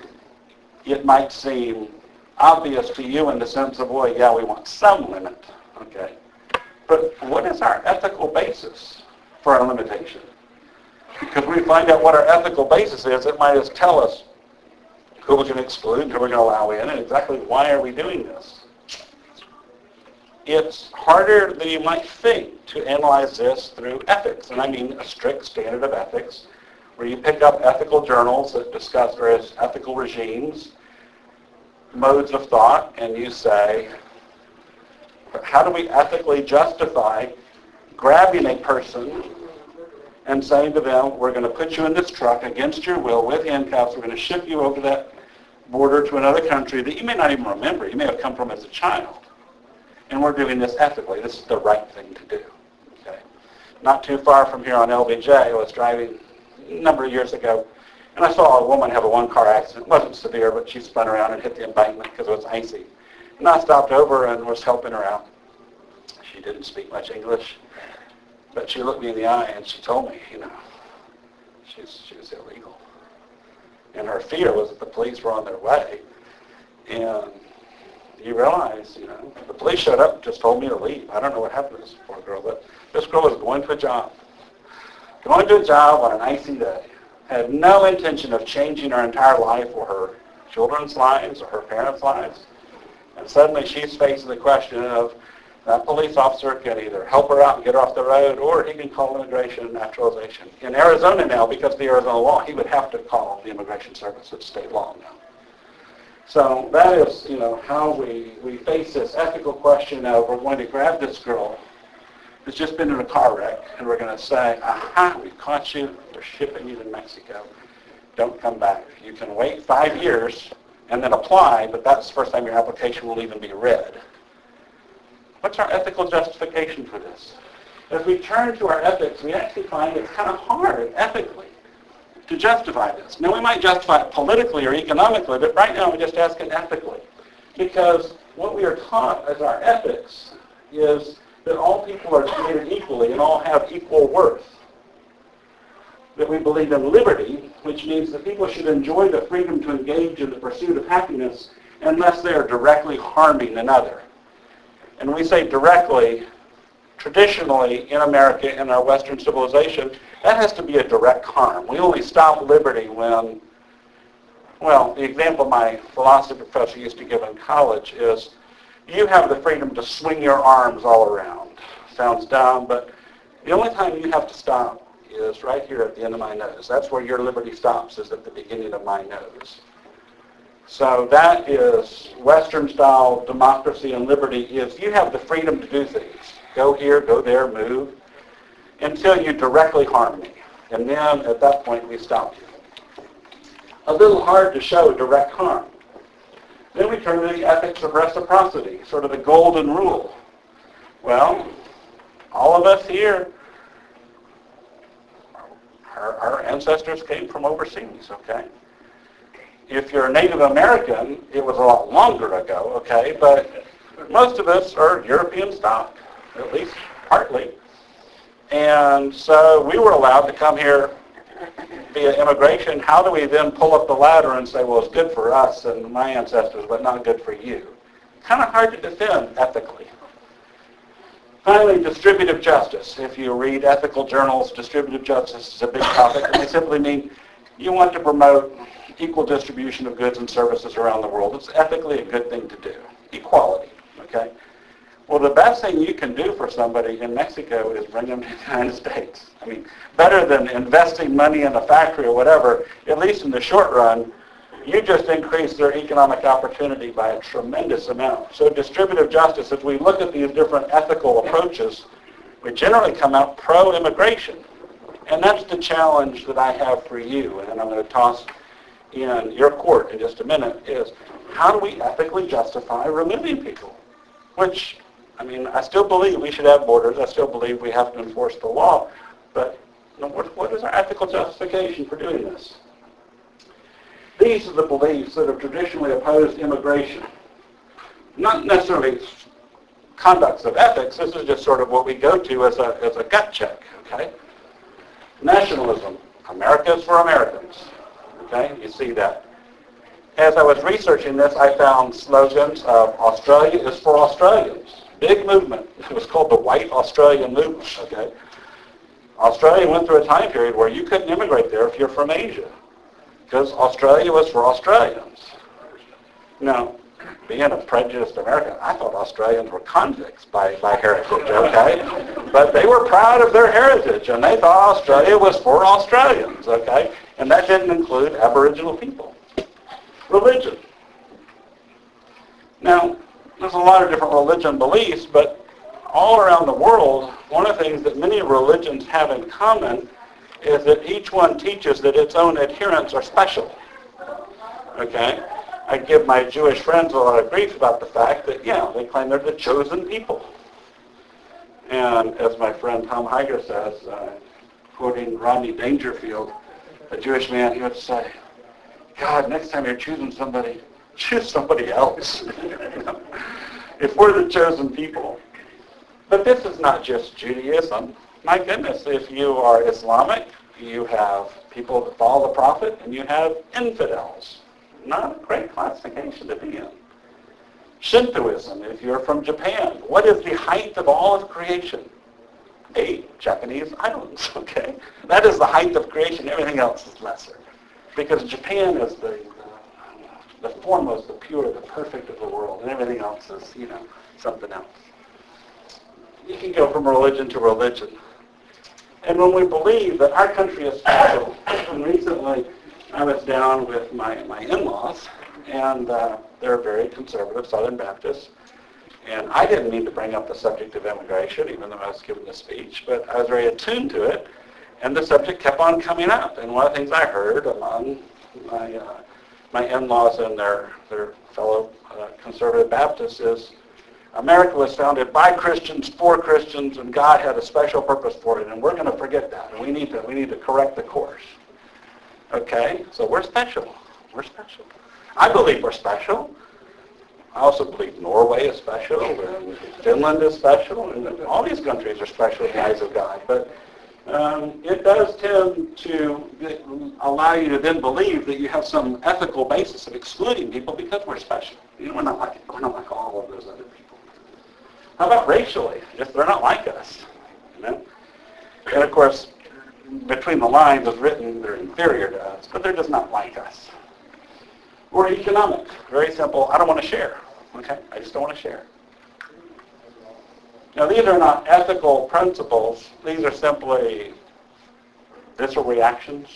it might seem obvious to you in the sense of, well, yeah, we want some limit, okay? But what is our ethical basis for our limitation? Because we find out what our ethical basis is, it might just tell us who we're going to exclude, who we're going to allow in, and exactly why are we doing this. It's harder than you might think to analyze this through ethics, and I mean a strict standard of ethics, where you pick up ethical journals that discuss various ethical regimes, modes of thought, and you say, how do we ethically justify grabbing a person and saying to them, we're going to put you in this truck against your will with handcuffs, we're going to ship you over that border to another country that you may not even remember, you may have come from as a child, and we're doing this ethically. This is the right thing to do. Okay? Not too far from here on L B J, I was driving a number of years ago, and I saw a woman have a one-car accident. It wasn't severe, but she spun around and hit the embankment because it was icy. And I stopped over and was helping her out. She didn't speak much English, but she looked me in the eye and she told me, you know, she's, she was illegal. And her fear was that the police were on their way. And you realize, you know, the police showed up and just told me to leave. I don't know what happened to this poor girl, but this girl was going to a job. Going to a job on an icy day. Had no intention of changing her entire life or her children's lives or her parents' lives. And suddenly she's facing the question of that police officer can either help her out and get her off the road, or he can call immigration and naturalization. In Arizona now, because of the Arizona law, he would have to call the Immigration Service. It's state law now. So that is, you know, how we, we face this ethical question of we're going to grab this girl who's just been in a car wreck, and we're going to say, aha, we caught you, we're shipping you to Mexico. Don't come back. You can wait five years and then apply, but that's the first time your application will even be read. What's our ethical justification for this? As we turn to our ethics, we actually find it's kind of hard ethically to justify this. Now, we might justify it politically or economically, but right now we just ask it ethically. Because what we are taught as our ethics is that all people are created equally and all have equal worth. That we believe in liberty, which means that people should enjoy the freedom to engage in the pursuit of happiness unless they are directly harming another. And when we say directly, traditionally in America, in our Western civilization, that has to be a direct harm. We only stop liberty when, well, the example my philosophy professor used to give in college is you have the freedom to swing your arms all around. Sounds dumb, but the only time you have to stop is right here at the end of my nose. That's where your liberty stops, is at the beginning of my nose. So that is Western-style democracy and liberty is you have the freedom to do things. Go here, go there, move, until you directly harm me. And then at that point we stop you. A little hard to show direct harm. Then we turn to the ethics of reciprocity, sort of the golden rule. Well, all of us here, our, our ancestors came from overseas, okay? If you're a Native American, it was a lot longer ago, okay? But most of us are European stock, at least partly. And so we were allowed to come here via immigration. How do we then pull up the ladder and say, well, it's good for us and my ancestors, but not good for you? Kind of hard to defend ethically. Finally, distributive justice. If you read ethical journals, distributive justice is a big topic, and they simply mean you want to promote equal distribution of goods and services around the world. It's ethically a good thing to do. Equality, okay? Well, the best thing you can do for somebody in Mexico is bring them to the United States. I mean, better than investing money in a factory or whatever, at least in the short run, you just increase their economic opportunity by a tremendous amount. So distributive justice, if we look at these different ethical approaches, we generally come out pro-immigration. And that's the challenge that I have for you, and I'm going to toss in your court in just a minute, is how do we ethically justify removing people? Which, I mean, I still believe we should have borders. I still believe we have to enforce the law. But you know, what, what is our ethical justification for doing this? These are the beliefs that have traditionally opposed immigration. Not necessarily conducts of ethics. This is just sort of what we go to as a, as a gut check, okay? Nationalism. America is for Americans. Okay, you see that. as I was researching this, I found slogans of Australia is for Australians. Big movement. It was called the White Australian Movement, okay? Australia went through a time period where you couldn't immigrate there if you're from Asia, because Australia was for Australians. Now, being a prejudiced American, I thought Australians were convicts by, by heritage, okay? But they were proud of their heritage, and they thought Australia was for Australians, okay? And that didn't include Aboriginal people. Religion. Now, there's a lot of different religion beliefs, but all around the world, one of the things that many religions have in common is that each one teaches that its own adherents are special. Okay? I give my Jewish friends a lot of grief about the fact that, yeah, they claim they're the chosen people. And as my friend Tom Heiger says, uh, quoting Rodney Dangerfield, a Jewish man, he would say, God, next time you're choosing somebody, choose somebody else. If we're the chosen people. But this is not just Judaism. My goodness, if you are Islamic, you have people that follow the prophet, and you have infidels. Not a great classification to be in. Shintoism, if you're from Japan, what is the height of all of creation? Eight Japanese islands, okay? That is the height of creation. Everything else is lesser. Because Japan is the, the, the foremost, the pure, the perfect of the world, and everything else is, you know, something else. You can go from religion to religion. And when we believe that our country is special, and recently I was down with my, my in-laws, and uh, they're very conservative Southern Baptists, and I didn't mean to bring up the subject of immigration, even though I was giving the speech, but I was very attuned to it, and the subject kept on coming up. And one of the things I heard among my, uh, my in-laws and their, their fellow uh, conservative Baptists is, America was founded by Christians, for Christians, and God had a special purpose for it, and we're going to forget that, and we need to we need to correct the course. Okay, so we're special. We're special. I believe we're special. I also believe Norway is special, and Finland is special, and all these countries are special in the eyes of God. But um, it does tend to allow you to then believe that you have some ethical basis of excluding people because we're special. You know, we're not like we're not like all of those other people. How about racially? If they're not like us, you know? And of course, between the lines is written they're inferior to us, but they're just not like us. Or economic, very simple. I don't want to share. Okay, I just don't want to share. Now, these are not ethical principles. These are simply visceral reactions.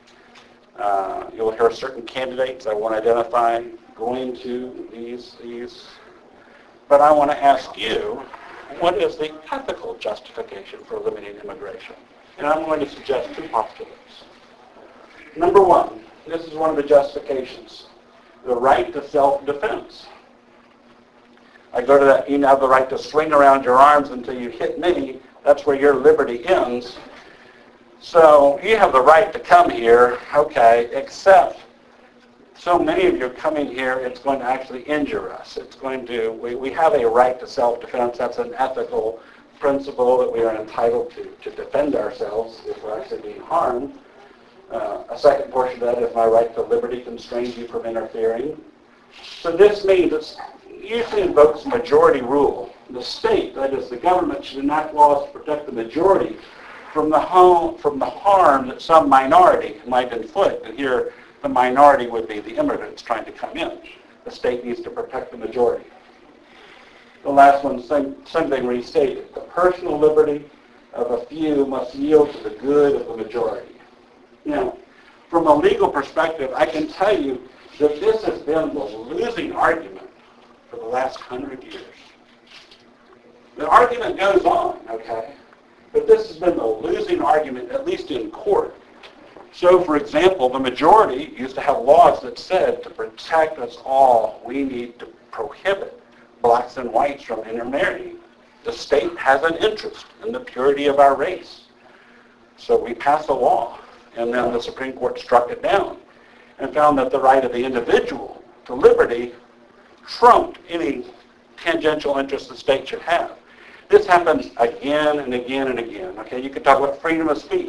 Uh, you'll hear certain candidates I won't identify going to these these. But I want to ask you, what is the ethical justification for limiting immigration? And I'm going to suggest two postulates. Number one, this is one of the justifications, the right to self-defense. I go to that, you have the right to swing around your arms until you hit me. That's where your liberty ends. So you have the right to come here, okay, except so many of you are coming here, it's going to actually injure us. It's going to, we, we have a right to self-defense. That's an ethical principle that we are entitled to, to defend ourselves if we're actually being harmed. Uh, a second portion of that is my right to liberty constrains you from interfering. So this means it's usually invokes majority rule. The state, that is the government, should enact laws to protect the majority from the, home, from the harm that some minority might inflict. And here the minority would be the immigrants trying to come in. The state needs to protect the majority. The last one, same, same thing restated. The personal liberty of a few must yield to the good of the majority. Now, from a legal perspective, I can tell you that this has been the losing argument for the last hundred years. The argument goes on, okay? But this has been the losing argument, at least in court. So, for example, the majority used to have laws that said to protect us all, we need to prohibit blacks and whites from intermarrying. The state has an interest in the purity of our race. So we passed a law, and then the Supreme Court struck it down and found that the right of the individual to liberty trumped any tangential interest the state should have. This happens again and again and again. Okay, you could talk about freedom of speech.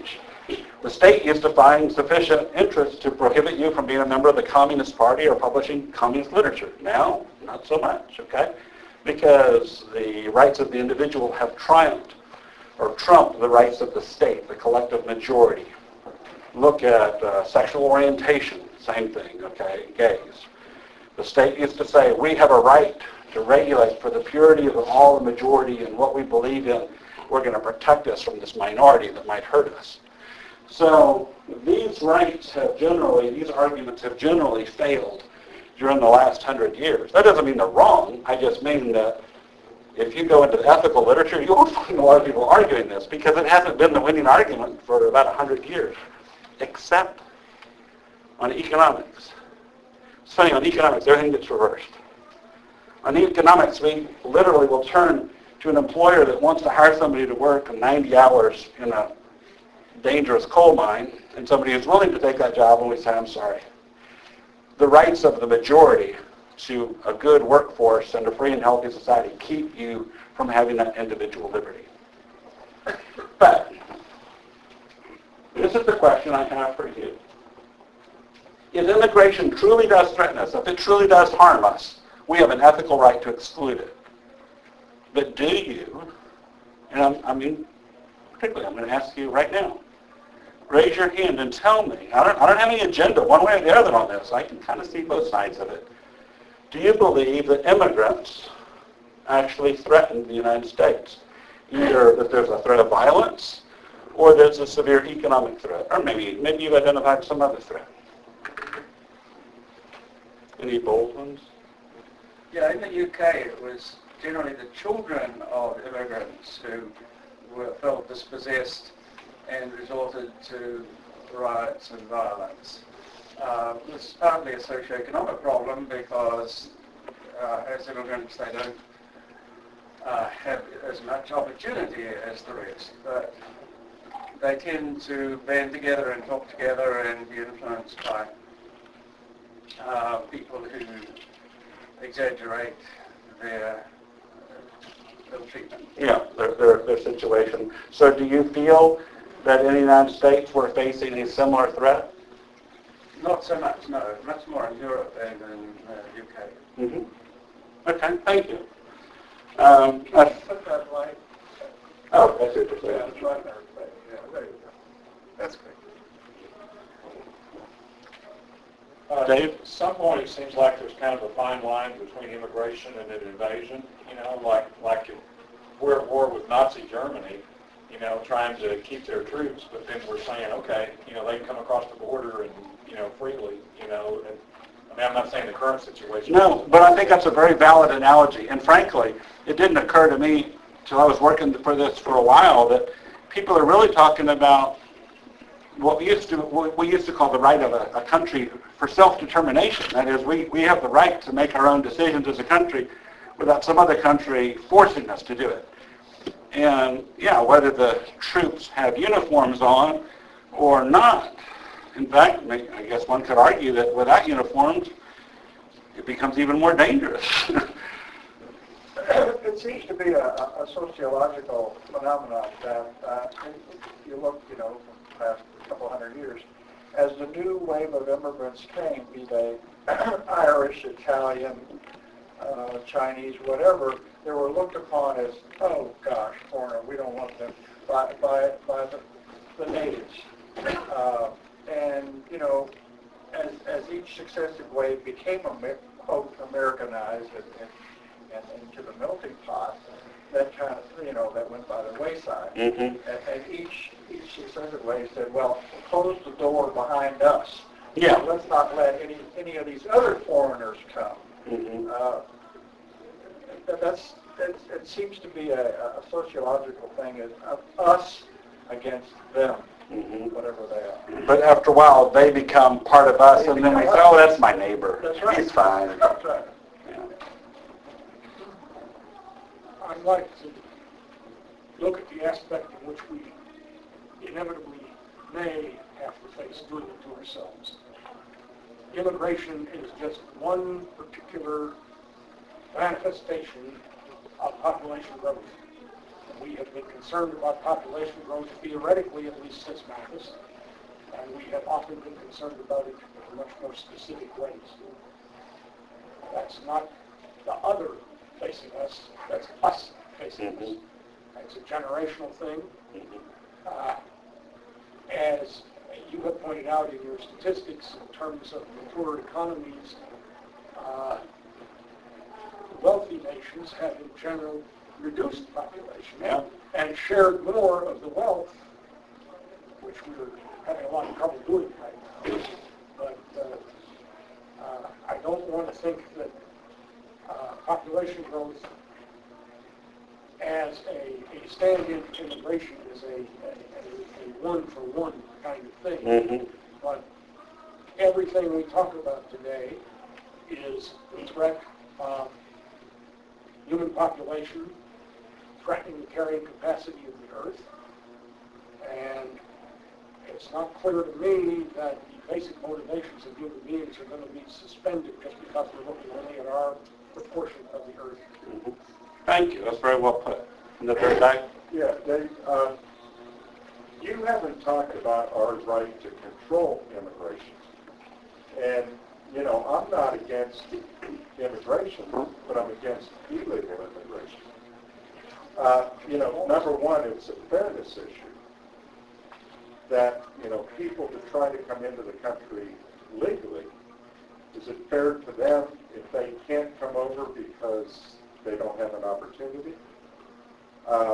The state used to find sufficient interest to prohibit you from being a member of the Communist Party or publishing communist literature. Now, not so much, okay? Because the rights of the individual have triumphed or trumped the rights of the state, the collective majority. Look at uh, sexual orientation, same thing, okay, gays. The state used to say, we have a right to regulate for the purity of all the majority and what we believe in. We're going to protect us from this minority that might hurt us. So these rights have generally, these arguments have generally failed during the last hundred years. That doesn't mean they're wrong. I just mean that if you go into the ethical literature, you won't find a lot of people arguing this because it hasn't been the winning argument for about a hundred years, except on economics. It's funny, on economics, everything gets reversed. On economics, we literally will turn to an employer that wants to hire somebody to work ninety hours in a dangerous coal mine, and somebody is willing to take that job, and we say, I'm sorry. The rights of the majority to a good workforce and a free and healthy society keep you from having that individual liberty. But this is the question I have for you. If immigration truly does threaten us, if it truly does harm us, we have an ethical right to exclude it. But do you, and I'm, I mean, particularly I'm going to ask you right now, raise your hand and tell me, I don't, I don't have any agenda one way or the other on this, I can kind of see both sides of it. Do you believe that immigrants actually threaten the United States? Either that there's a threat of violence, or there's a severe economic threat, or maybe, maybe you've identified some other threat. Any bold ones? Yeah, in the U K it was generally the children of immigrants who were felt dispossessed and resorted to riots and violence. Uh, it's partly a socio-economic problem because uh, as immigrants they don't uh, have as much opportunity as the rest, but they tend to band together and talk together and be influenced by uh, people who exaggerate their ill treatment. Yeah, their, their, their situation. So do you feel that in the United States we're facing a similar threat? Not so much, no. Much more in Europe and in the uh, U K. Mm-hmm. Okay, thank you. Um, I, Put that way. oh, that's what you're Yeah, saying. that's right there. Yeah, there you go. That's great. Uh, Dave? At some point, it seems like there's kind of a fine line between immigration and an invasion. You know, like like if we're at war with Nazi Germany, you know, trying to keep their troops, but then we're saying, okay, you know, they can come across the border and, you know, freely, you know. And, I mean, I'm not saying the current situation. No, but I think that's a very valid analogy. And frankly, it didn't occur to me until I was working for this for a while that people are really talking about what we used to what we used to call the right of a, a country for self-determination. That is, we, we have the right to make our own decisions as a country without some other country forcing us to do it. And, yeah, whether the troops have uniforms on or not. In fact, I guess one could argue that without uniforms, it becomes even more dangerous. It seems to be a, a sociological phenomenon that uh, you look, you know, from the past couple hundred years, as the new wave of immigrants came, be they Irish, Italian, uh, Chinese, whatever, they were looked upon as, oh gosh, foreigner, we don't want them, by, by, by the, the natives. Uh, and, you know, as, as each successive wave became, quote, Americanized and, and and into the melting pot, that kind of, you know, that went by the wayside. Mm-hmm. And, and each each successive wave said, well, close the door behind us. Yeah. Let's not let any any of these other foreigners come. Mm-hmm. Uh, that, that's, that's it seems to be a, a sociological thing, is us against them, Mm-hmm. whatever they are. But after a while, they become part of us, and then we say, oh, that's my neighbor. That's right. He's fine. That's right. Yeah. I'd like to look at the aspect in which we inevitably may have to face doing it to ourselves. Immigration is just one particular manifestation of population growth. we have been concerned about population growth theoretically, at least since Mathis, and we have often been concerned about it in much more specific ways. That's not the other facing us, that's us facing us. It's a generational thing. Uh, as you have pointed out in your statistics in terms of mature economies, uh, wealthy nations have in general reduced population Yeah. and shared more of the wealth, which we're having a lot of trouble doing right now. But uh, uh, I don't want to think that uh, population growth as a, a stand-in to immigration is a, a, a, a one-for-one kind of thing. Mm-hmm. But everything we talk about today is a threat of human population, threatening the carrying capacity of the earth. And it's not clear to me that the basic motivations of human beings are going to be suspended just because we're looking only at our proportion of the earth. Mm-hmm. Thank you. That's very well put. In the third day? Yeah, Dave, uh, you haven't talked about our right to control immigration. And, you know, I'm not against immigration, but I'm against illegal immigration. Uh, you know, number one, it's a fairness issue that, you know, people who try to come into the country legally, is it fair to them if they can't come over because they don't have an opportunity? Um,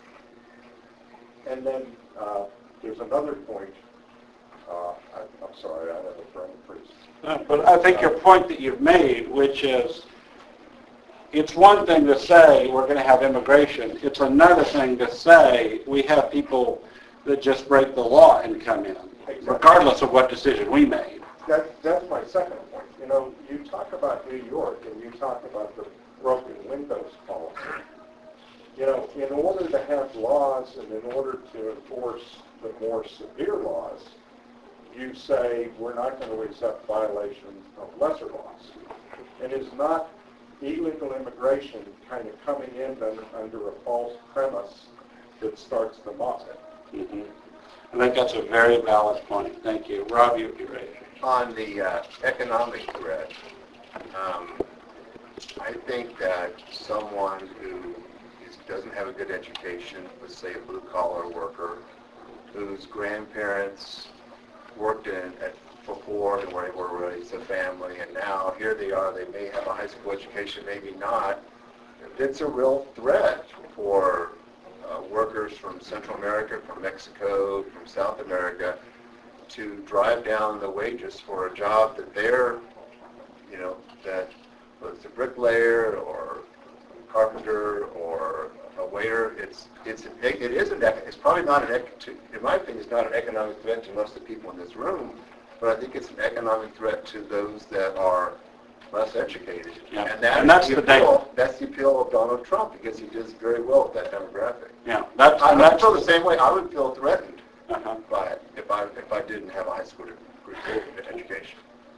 and then uh, there's another point. Uh, I, I'm sorry, I have a brain freeze. Uh, But I think your point that you've made, which is, it's one thing to say we're going to have immigration. It's another thing to say we have people that just break the law and come in, Exactly. regardless of what decision we made. That, that's my second point. You know, you talk about New York and you talk about the broken windows policy. You know, in order to have laws and in order to enforce the more severe laws, you say we're not going to accept violations of lesser laws. And it's not illegal immigration kind of coming in under, under a false premise that starts the mob. Mm-hmm. I think that's a very valid point. Thank you. Rob, you'd be ready. On the uh, economic threat, um, I think that someone who is, doesn't have a good education, let's say a blue-collar worker, whose grandparents worked in at before and were able to raise a family, and now here they are, they may have a high school education, maybe not. It's a real threat for uh, workers from Central America, from Mexico, from South America, to drive down the wages for a job that they're, you know, that whether it's a bricklayer or a carpenter or a waiter, it's it's it is an it's probably not an in my opinion it's not an economic threat to most of the people in this room, but I think it's an economic threat to those that are less educated. Yeah. And, that And that's the the appeal. thing. That's the appeal of Donald Trump because he does very well with that demographic. Yeah, that's, I and would that's feel the same way. I would feel threatened uh-huh. by it if I if I didn't have a high school degree education.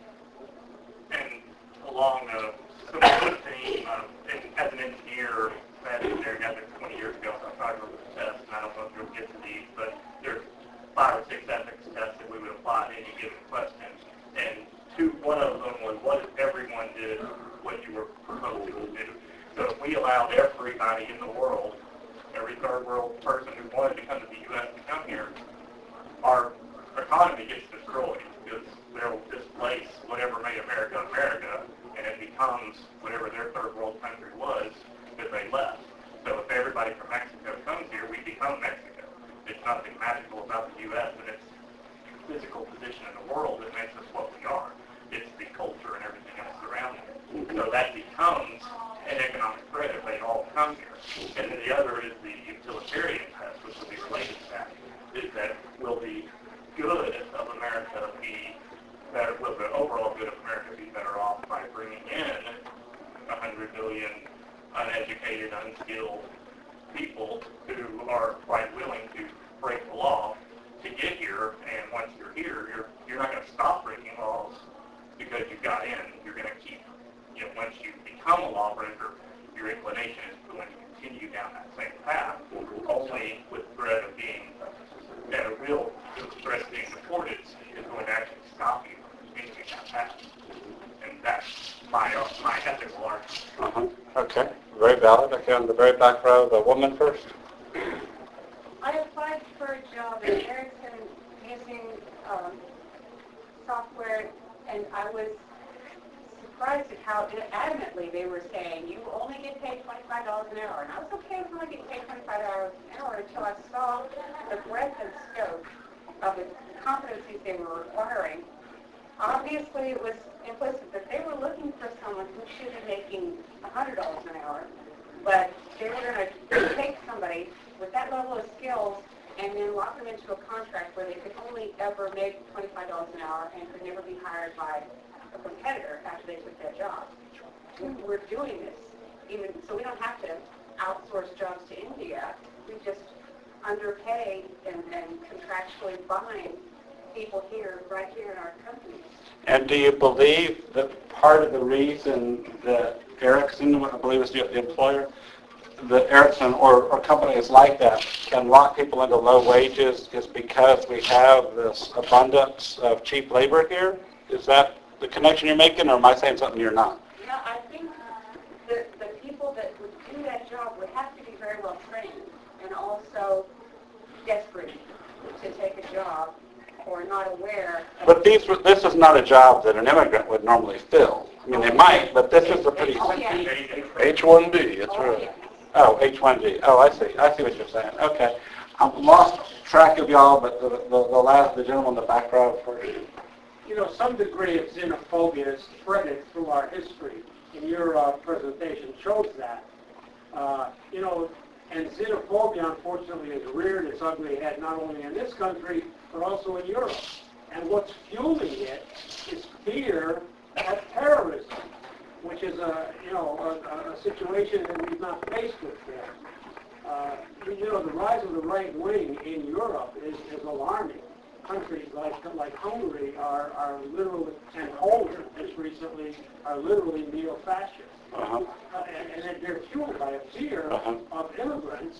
And along a similar theme, um, and as an engineer, I had an engineering ethics twenty years ago, so I tried to look at the test, and I don't know if you'll get to these, but there's five or six ethics tests that we would apply to any given question. And two, one of them was what if everyone did what you were proposing to do? So if we allowed everybody in the world, every third world person who wanted to come to the U S to come here, our economy gets destroyed because they'll displace whatever made America America, and it becomes whatever their third world country was because they left. So if everybody from Mexico comes here, we become Mexico. There's nothing magical about the U S and its physical position in the world that makes us what we are. It's the culture and everything else around it. So that becomes an economic threat if they all come here. And then the other is the utilitarian test, which will be related to that, is that will the good of America be better, will the overall good of America be better off by bringing in one hundred million uneducated, unskilled people who are quite willing to break the law to get here, and once you're here, you're you're not going to stop breaking laws because you got in. You're going to keep, you know, once you become a lawbreaker, your inclination is going to continue down that same path, only with threat of being, that a real threat of being deported is going to actually stop you from continuing that path. And that's my, my ethical argument. Uh-huh. Okay, very valid. Okay, on the very back row, the woman first. I applied for a job at Ericsson using um, software, and I was surprised at how adamantly they were saying, you only get paid twenty-five dollars an hour. And I was okay with only getting paid twenty-five dollars an hour until I saw the breadth and scope of the competencies they were requiring. Obviously, it was implicit that they were looking for someone who should be making one hundred dollars an hour, but they were going to take somebody with that level of skills and then lock them into a contract where they could only ever make twenty-five dollars an hour and could never be hired by a competitor after they took that job. We're doing this, even so we don't have to outsource jobs to India. We just underpay and, and contractually bind people here, right here in our companies. And do you believe that part of the reason that Ericsson, I believe is the, the employer, that Ericsson or, or companies like that can lock people into low wages is because we have this abundance of cheap labor here? Is that the connection you're making, or am I saying something you're not? No, I think the, the people that would do that job would have to be very well trained and also desperate to take a job or not aware. But these, this is not a job that an immigrant would normally fill. I mean, they might, but this is a pretty... Oh, yeah. H one B, that's Oh, right. yeah. Oh, H one B. Oh, I see. I see what you're saying. Okay. I've lost track of y'all, but the, the, the last, the gentleman in the back row first. You know, some degree of xenophobia is threaded through our history, and your uh, presentation shows that. Uh, you know, and xenophobia, unfortunately, has reared its ugly head not only in this country, but also in Europe. And what's fueling it is fear of terrorism, which is a, you know, a, a situation that we've not faced with yet. Uh, you know, the rise of the right wing in Europe is, is alarming. Countries like like Hungary are, are literally, and Poland just recently, are literally neo-fascist. Uh-huh. Uh, and, and they're fueled by a fear Uh-huh. of immigrants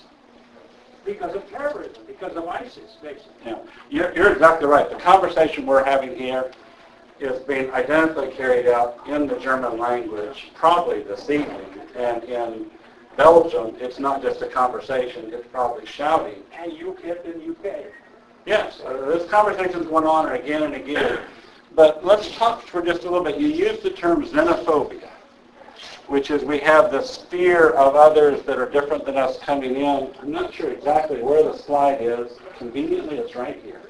because of terrorism, because of ISIS, basically. Yeah. You're, you're exactly right. The conversation we're having here is being identically carried out in the German language probably this evening. And in Belgium, it's not just a conversation, it's probably shouting. And UKIP in U K. Yes, uh, this conversation's going on again and again. But let's talk for just a little bit. You used the term xenophobia, which is we have this fear of others that are different than us coming in. I'm not sure exactly where the slide is. Conveniently, it's right here.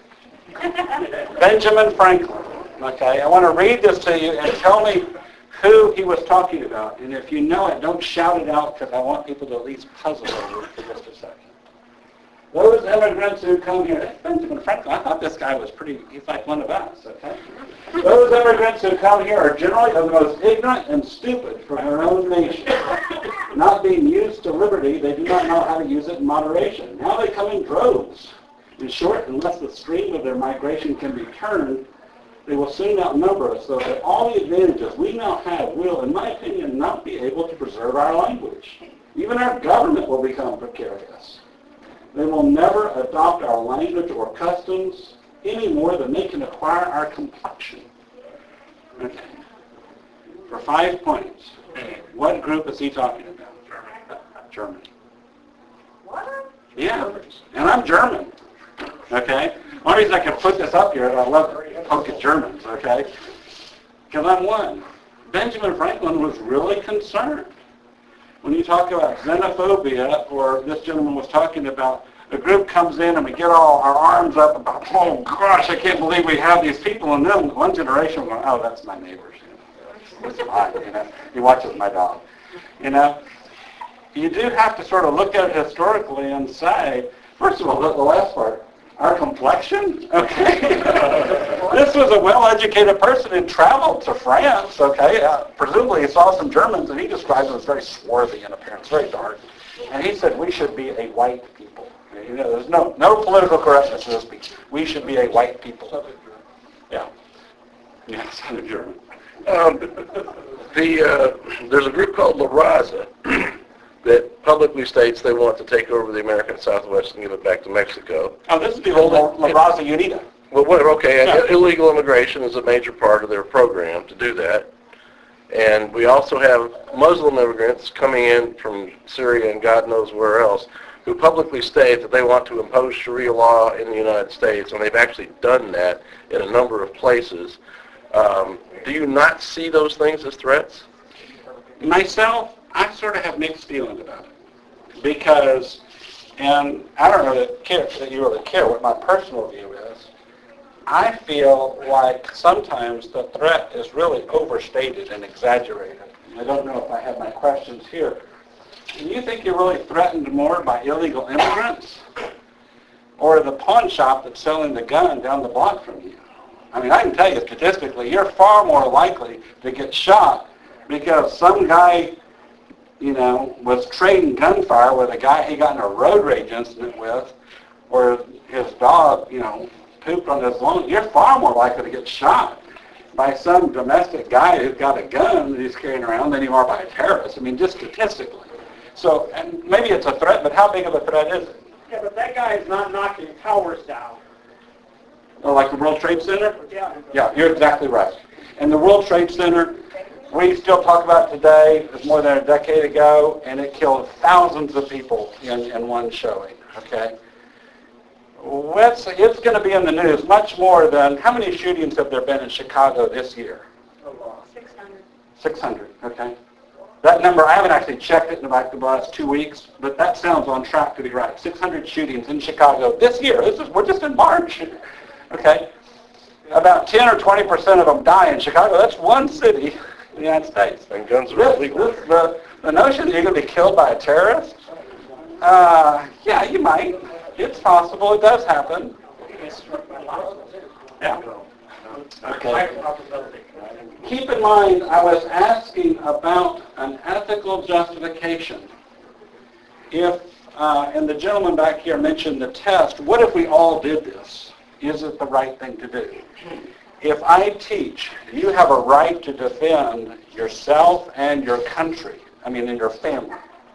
Benjamin Franklin. Okay, I want to read this to you and tell me who he was talking about. And if you know it, don't shout it out because I want people to at least puzzle over it for just a second. Those immigrants who come here, that's Benjamin Franklin. I thought this guy was pretty, he's like one of us, okay? Those immigrants who come here are generally the most ignorant and stupid for our own nation. Not being used to liberty, they do not know how to use it in moderation. Now they come in droves. In short, unless the stream of their migration can be turned, they will soon outnumber us, so that all the advantages we now have will, in my opinion, not be able to preserve our language. Even our government will become precarious. They will never adopt our language or customs any more than they can acquire our complexion. Okay. For five points, what group is he talking about? Germany. What? Yeah, and I'm German. Okay? One reason I can put this up here, and I love it, poke at Germans, okay? Because I'm one. Benjamin Franklin was really concerned. When you talk about xenophobia, or this gentleman was talking about, a group comes in and we get all our arms up about, oh gosh, I can't believe we have these people, and then one generation going, oh, that's my neighbors. You know, it's mine, you know. He watches my dog. You know, you do have to sort of look at it historically and say, first of all, the, the last part, our complexion? Okay. This was a well-educated person who traveled to France, okay? Uh, presumably he saw some Germans, and he described them as very swarthy in appearance, very dark. And he said we should be a white people. You know, there's no, no political correctness in this speech. We should be a white people. Yeah. Yeah, Southern German. Um, the, uh, there's a group called La Raza that publicly states they want to take over the American Southwest and give it back to Mexico. Oh, this is the old La Raza Unida. Well, what, okay, and Yeah. illegal immigration is a major part of their program to do that. And we also have Muslim immigrants coming in from Syria and God knows where else, who publicly state that they want to impose Sharia law in the United States, and they've actually done that in a number of places. Um, do you not see those things as threats? Myself, I sort of have mixed feelings about it. Because, and I don't know that, care, that you really care what my personal view is, I feel like sometimes the threat is really overstated and exaggerated. I don't know if I have my questions here. Do you think you're really threatened more by illegal immigrants or the pawn shop that's selling the gun down the block from you? I mean, I can tell you statistically, you're far more likely to get shot because some guy, you know, was trading gunfire with a guy he got in a road rage incident with, or his dog, you know, pooped on his lawn. You're far more likely to get shot by some domestic guy who's got a gun that he's carrying around than you are by a terrorist. I mean, just statistically. So, and maybe it's a threat, but how big of a threat is it? Yeah, but that guy is not knocking towers down. Oh, like the World Trade Center? Yeah. Yeah, you're exactly right. And the World Trade Center, we still talk about it today, it was more than a decade ago, and it killed thousands of people in, in one showing, okay? It's, it's going to be in the news much more than, how many shootings have there been in Chicago this year? six hundred. six hundred, okay. That number, I haven't actually checked it in about the last two weeks, but that sounds on track to be right. six hundred shootings in Chicago this year. This is, we're just in March, okay. About ten or twenty percent of them die in Chicago. That's one city in the United States. And guns are This, illegal. this, the, the notion that you're going to be killed by a terrorist, uh, yeah, you might. It's possible. It does happen. Yeah. Okay. Keep in mind, I was asking about an ethical justification. If, uh, and the gentleman back here mentioned the test, what if we all did this? Is it the right thing to do? If I teach, you have a right to defend yourself and your country, I mean, and your family.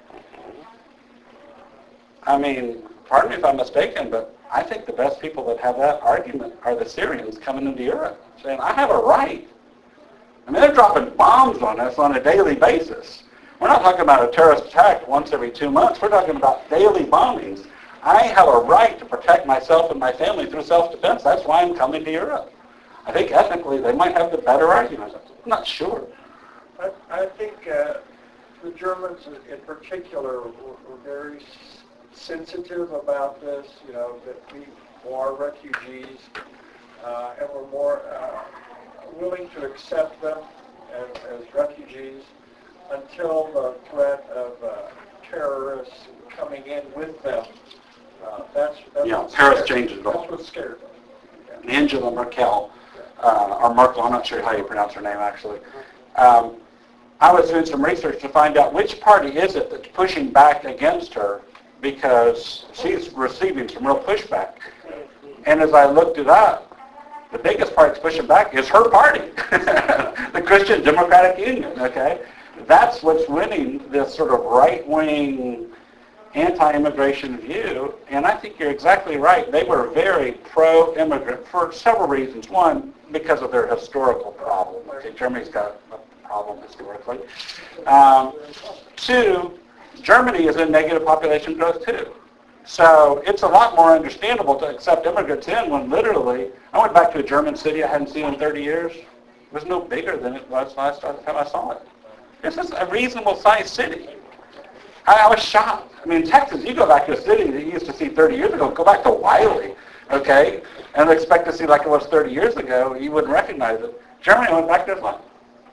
I mean, pardon me if I'm mistaken, but I think the best people that have that argument are the Syrians coming into Europe, saying, I have a right. I mean, they're dropping bombs on us on a daily basis. We're not talking about a terrorist attack once every two months. We're talking about daily bombings. I have a right to protect myself and my family through self-defense. That's why I'm coming to Europe. I think ethically they might have the better argument. I'm not sure. I, I think uh, the Germans in particular were, were very sensitive about this, you know, that we are refugees uh, and we're more uh, willing to accept them as, as refugees until the threat of uh, terrorists coming in with them. Uh, that's, that's Yeah, what Paris scared- changes it all. That's what scared them. Yeah. Angela Merkel, uh, or Merkel, I'm not sure how you pronounce her name actually. Um, I was doing some research to find out which party is it that's pushing back against her because she's receiving some real pushback. And as I looked it up, the biggest party that's pushing back is her party, the Christian Democratic Union, okay? That's what's winning this sort of right-wing anti-immigration view, and I think you're exactly right. They were very pro-immigrant for several reasons. One, because of their historical problem. Okay, Germany's got a problem historically. Um, two, Germany is in negative population growth too. So it's a lot more understandable to accept immigrants in when literally, I went back to a German city I hadn't seen in thirty years. It was no bigger than it was last time I saw it. This is a reasonable sized city. I, I was shocked. I mean, Texas, you go back to a city that you used to see thirty years ago, go back to Wiley, okay, and expect to see like it was thirty years ago, you wouldn't recognize it. Germany went back this long.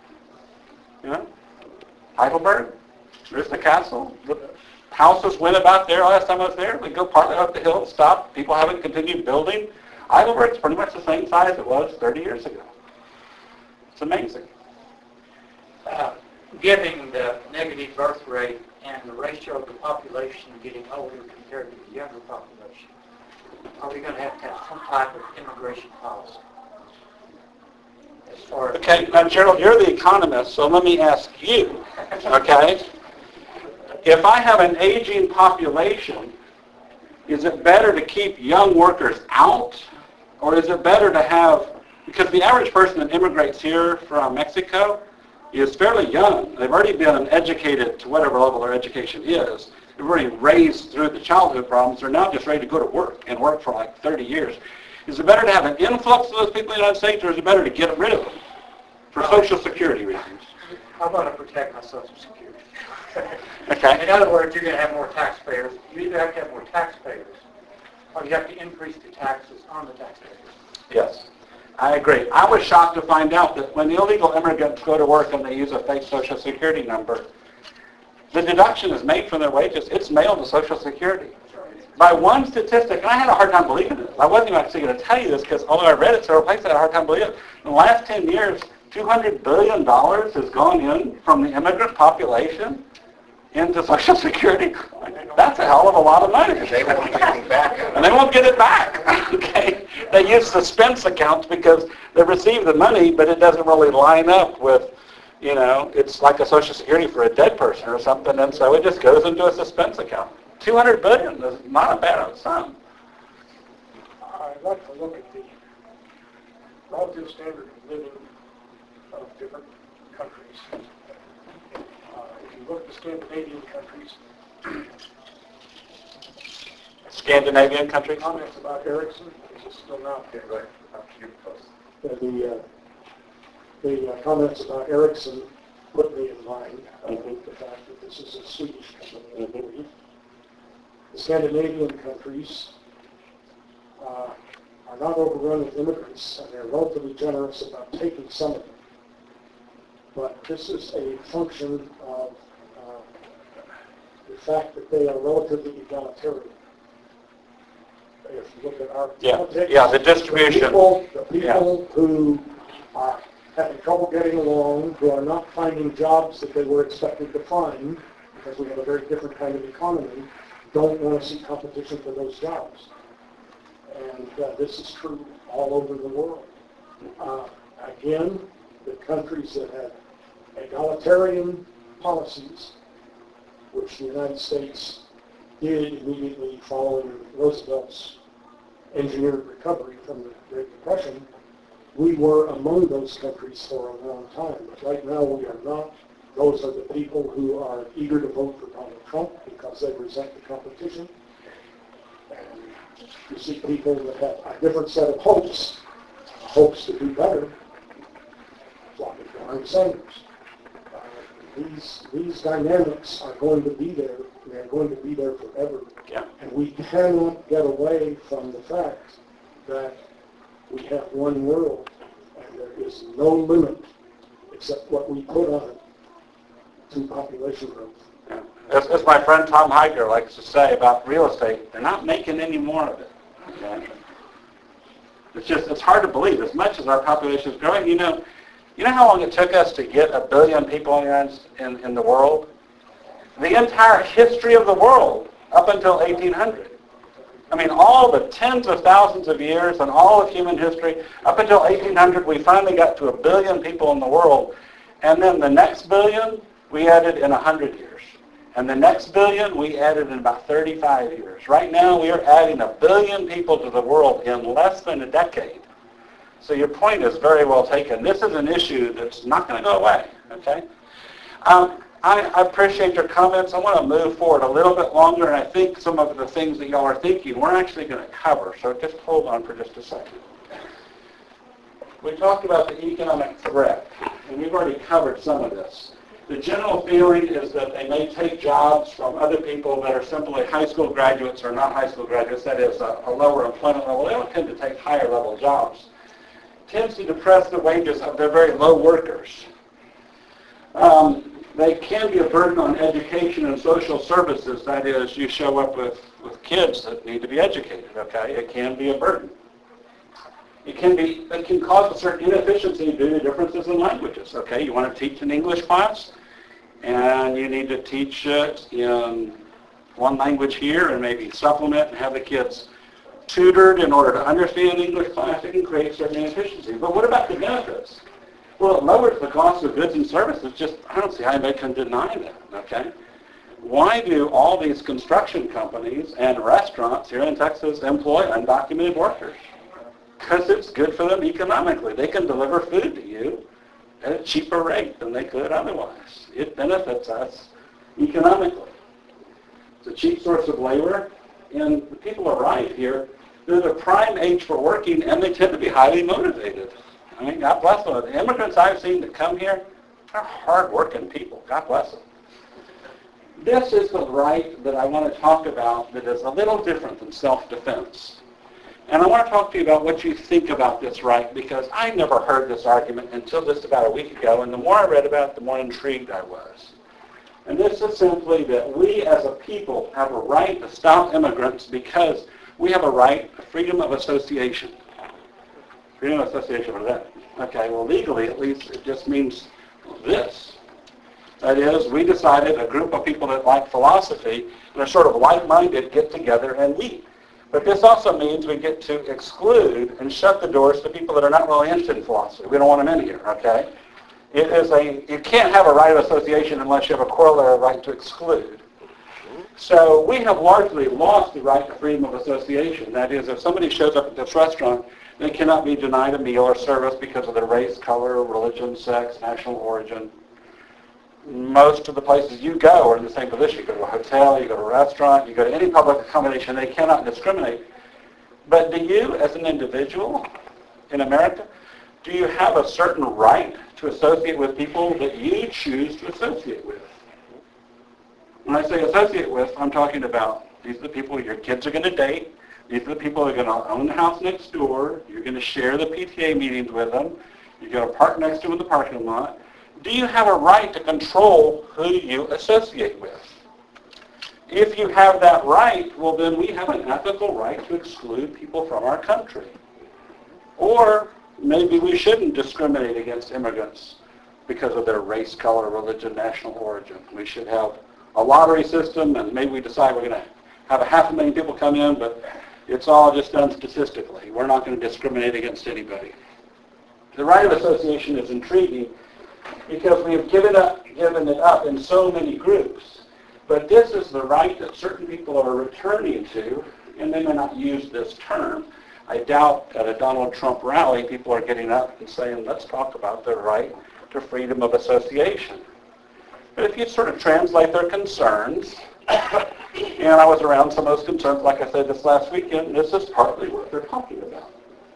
You know? Heidelberg, there's the castle. The houses went about there last time I was there. We go partly up the hill, stop. People haven't continued building. Heidelberg's pretty much the same size it was thirty years ago. It's amazing. Uh, given the negative birth rate and the ratio of the population getting older compared to the younger population, are we going to have to have some type of immigration policy? As far as Okay, now Gerald, you're the economist, so let me ask you, okay? if I have an aging population, is it better to keep young workers out, or is it better to have, because the average person that immigrates here from Mexico is fairly young. They've already been educated to whatever level their education is. They've already raised through the childhood problems. They're now just ready to go to work and work for like thirty years. Is it better to have an influx of those people in the United States, or is it better to get rid of them for Social Security reasons? I want to protect my Social Security. Okay. In other words, you're going to have more taxpayers. You either have to have more taxpayers, or you have to increase the taxes on the taxpayers. Yes, I agree. I was shocked to find out that when the illegal immigrants go to work and they use a fake Social Security number, the deduction is made from their wages. It's mailed to Social Security. By one statistic, and I had a hard time believing it. I wasn't even actually going to tell you this because although I read it several places, I had a hard time believing it. In the last ten years, two hundred billion dollars has gone in from the immigrant population into Social Security. That's a hell of a lot of money. They won't get anything back. And they won't get it back. Okay? They use suspense accounts because they receive the money, but it doesn't really line up with, you know, it's like a Social Security for a dead person or something, and so it just goes into a suspense account. two hundred billion dollars is not a bad sum. I'd like to look at the relative standard of living of different countries. Uh, if you look at the Scandinavian countries, Scandinavian countries? comments about Ericsson, is it still not? Yeah, right. Uh, The, uh, the uh, comments about Ericsson put me in mind. I think the fact that this is a Swedish company, I believe. The Scandinavian countries uh, are not overrun with immigrants, and they're relatively generous about taking some of them. But this is a function of uh, the fact that they are relatively egalitarian. If you look at our Yeah, politics, yeah, the distribution. The people, the people who are having trouble getting along, who are not finding jobs that they were expected to find, because we have a very different kind of economy, don't want to see competition for those jobs. And uh, this is true all over the world. Uh, again, the countries that have egalitarian policies, which the United States did immediately following Roosevelt's engineered recovery from the Great Depression, we were among those countries for a long time. But right now we are not. Those are the people who are eager to vote for Donald Trump because they resent the competition. And you see people that have a different set of hopes, hopes to do better, like Bernie Sanders. Uh, these, these dynamics are going to be there. They're going to be there forever. Yeah. And we cannot get away from the fact that we have one world, and there is no limit except what we put on it to population growth. Yeah. As, as my friend Tom Heiger likes to say about real estate, they're not making any more of it. Okay? It's just, it's hard to believe. As much as our population is growing, you know, you know how long it took us to get a billion people in, in, in the world? The entire history of the world up until eighteen hundred. I mean, all the tens of thousands of years and all of human history, up until eighteen hundred, we finally got to a billion people in the world. And then the next billion, we added in one hundred years. And the next billion, we added in about thirty-five years. Right now, we are adding a billion people to the world in less than a decade. So your point is very well taken. This is an issue that's not going to go away, okay? Um, I, I appreciate your comments. I want to move forward a little bit longer, and I think some of the things that y'all are thinking we're actually going to cover. So just hold on for just a second. We talked about the economic threat, and we've already covered some of this. The general feeling is that they may take jobs from other people that are simply high school graduates or not high school graduates, that is a, a lower employment level. They don't tend to take higher level jobs. It tends to depress the wages of their very low workers. Um, they can be a burden on education and social services. That is, you show up with, with kids that need to be educated, okay? It can be a burden. It can be, it can cause a certain inefficiency due to differences in languages, okay? You want to teach an English class, and you need to teach it in one language here and maybe supplement and have the kids tutored in order to understand the English class. It can create certain inefficiencies. But what about the benefits? Well, it lowers the cost of goods and services. Just, I don't see how anybody can deny that, okay? why do all these construction companies and restaurants here in Texas employ undocumented workers? Because it's good for them economically. They can deliver food to you at a cheaper rate than they could otherwise. It benefits us economically. It's a cheap source of labor, and the people arrive here, they're the prime age for working, and they tend to be highly motivated. I mean, God bless them. The immigrants I've seen that come here are hard-working people. God bless them. This is the right that I want to talk about that is a little different than self-defense. And I want to talk to you about what you think about this right, because I never heard this argument until just about a week ago, and the more I read about it, the more intrigued I was. And this is simply that we as a people have a right to stop immigrants because we have a right to freedom of association. Freedom of association, what is that? Okay, well legally at least it just means this. That is, we decided a group of people that like philosophy and are sort of like-minded get together and meet. But this also means we get to exclude and shut the doors to people that are not really interested in philosophy. We don't want them in here, okay? It is a, you can't have a right of association unless you have a corollary right to exclude. So we have largely lost the right to freedom of association. That is, if somebody shows up at this restaurant, they cannot be denied a meal or service because of their race, color, religion, sex, national origin. Most of the places you go are in the same position. You go to a hotel, you go to a restaurant, you go to any public accommodation, they cannot discriminate. But do you, as an individual in America, do you have a certain right to associate with people that you choose to associate with? When I say associate with, I'm talking about these are the people your kids are going to date. These are the people that are going to own the house next door. You're going to share the P T A meetings with them. You're going to park next to them in the parking lot. Do you have a right to control who you associate with? If you have that right, well then we have an ethical right to exclude people from our country. Or maybe we shouldn't discriminate against immigrants because of their race, color, religion, national origin. We should have a lottery system, and maybe we decide we're going to have a half a million people come in, but it's all just done statistically. We're not going to discriminate against anybody. The right of association is intriguing because we have given, up, given it up in so many groups. But this is the right that certain people are returning to, and they may not use this term. I doubt at a Donald Trump rally people are getting up and saying, let's talk about their right to freedom of association. But if you sort of translate their concerns, and I was around some of those concerns, like I said, this last weekend, this is partly what they're talking about.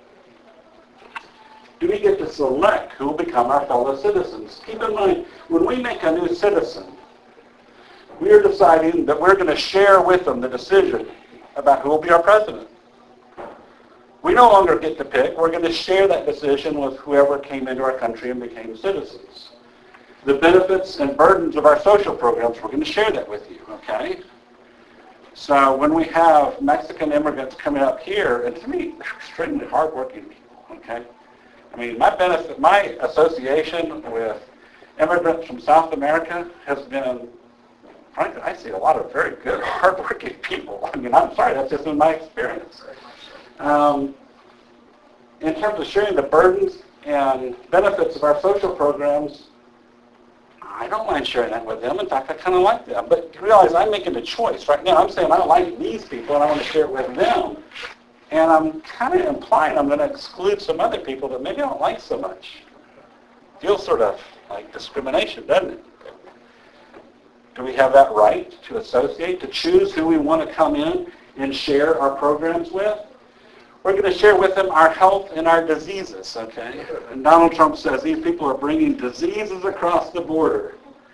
Do we get to select who will become our fellow citizens? Keep in mind, when we make a new citizen, we are deciding that we're going to share with them the decision about who will be our president. We no longer get to pick. We're going to share that decision with whoever came into our country and became citizens. The benefits and burdens of our social programs, we're going to share that with you, okay? So when we have Mexican immigrants coming up here, and to me, they're extremely hardworking people, okay? I mean, my benefit, my association with immigrants from South America has been, frankly, I see a lot of very good, hardworking people. I mean, I'm sorry, that's just been my experience. Um, in terms of sharing the burdens and benefits of our social programs, I don't mind sharing that with them. In fact, I kind of like them. But realize I'm making a choice right now. I'm saying I like these people and I want to share it with them. And I'm kind of implying I'm going to exclude some other people that maybe I don't like so much. Feels sort of like discrimination, doesn't it? Do we have that right to associate, to choose who we want to come in and share our programs with? We're going to share with them our health and our diseases, okay? And Donald Trump says these people are bringing diseases across the border.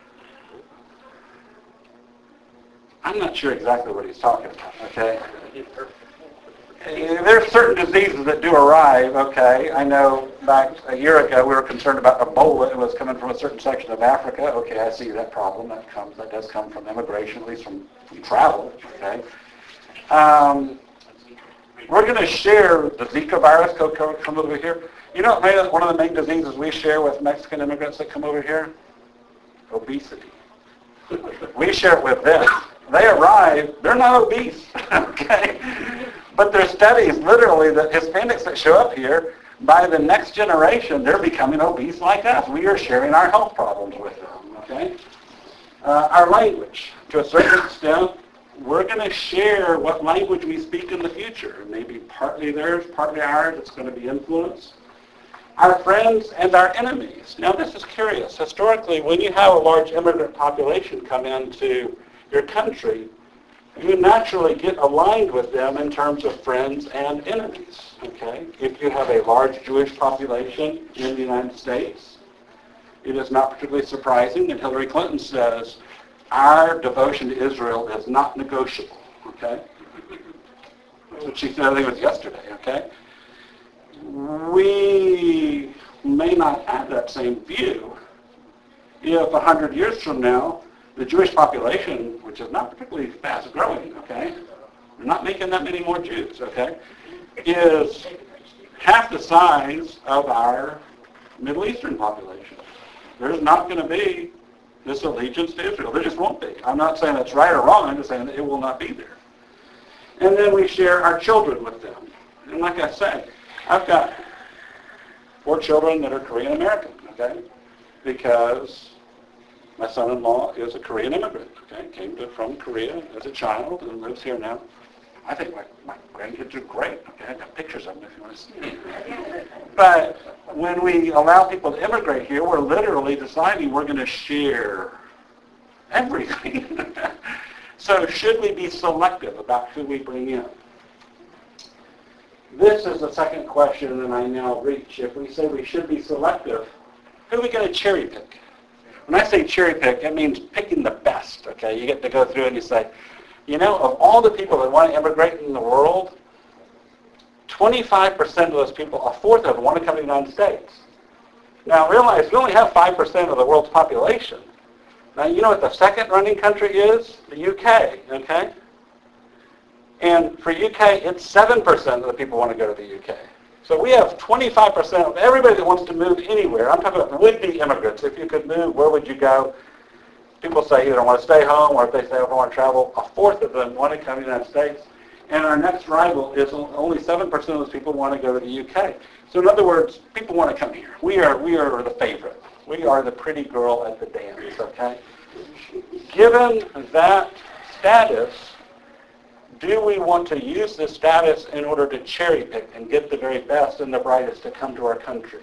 I'm not sure exactly what he's talking about, okay? There are certain diseases that do arrive, okay? I know back a year ago we were concerned about Ebola. It was coming from a certain section of Africa. Okay, I see that problem. That comes, that does come from immigration, at least from, from travel, okay? Um, we're going to share the Zika virus co- co- come over here. You know, one of the main diseases we share with Mexican immigrants that come over here? Obesity. We share it with them. They arrive, they're not obese, okay? But there's studies, literally, that Hispanics that show up here, by the next generation, they're becoming obese like us. We are sharing our health problems with them, okay? Uh, our language, to a certain extent, we're going to share what language we speak in the future. Maybe partly theirs, partly ours. It's going to be influenced. Our friends and our enemies. Now, this is curious. Historically, when you have a large immigrant population come into your country, you naturally get aligned with them in terms of friends and enemies. Okay? If you have a large Jewish population in the United States, it is not particularly surprising that Hillary Clinton says, our devotion to Israel is not negotiable. Okay? That's what she said, I think it was yesterday. Okay? We may not have that same view if a hundred years from now, the Jewish population, which is not particularly fast growing, okay, we're not making that many more Jews, okay, is half the size of our Middle Eastern population. There's not going to be this allegiance to Israel. There just won't be. I'm not saying that's right or wrong. I'm just saying that it will not be there. And then we share our children with them. And like I said, I've got four children that are Korean American, okay, because my son-in-law is a Korean immigrant, okay, came to, from Korea as a child and lives here now. I think my, my grandkids are great, okay, I've got pictures of them if you want to see them. But when we allow people to immigrate here, we're literally deciding we're going to share everything. So should we be selective about who we bring in? This is the second question that I now reach. If we say we should be selective, who are we going to cherry pick? When I say cherry pick, it means picking the best, okay? You get to go through and you say, you know, of all the people that want to immigrate in the world, twenty-five percent of those people, a fourth of them, want to come to the United States. Now realize we only have five percent of the world's population. Now you know what the second running country is? The U K, okay? And for U K, it's seven percent of the people want to go to the U K. So we have twenty-five percent of everybody that wants to move anywhere. I'm talking about would-be immigrants. If you could move, where would you go? People say either want to stay home or if they say I want to travel. A fourth of them want to come to the United States. And our next rival is only seven percent of those people want to go to the U K. So in other words, people want to come here. We are, we are the favorite. We are the pretty girl at the dance, okay? Given that status, do we want to use this status in order to cherry pick and get the very best and the brightest to come to our country?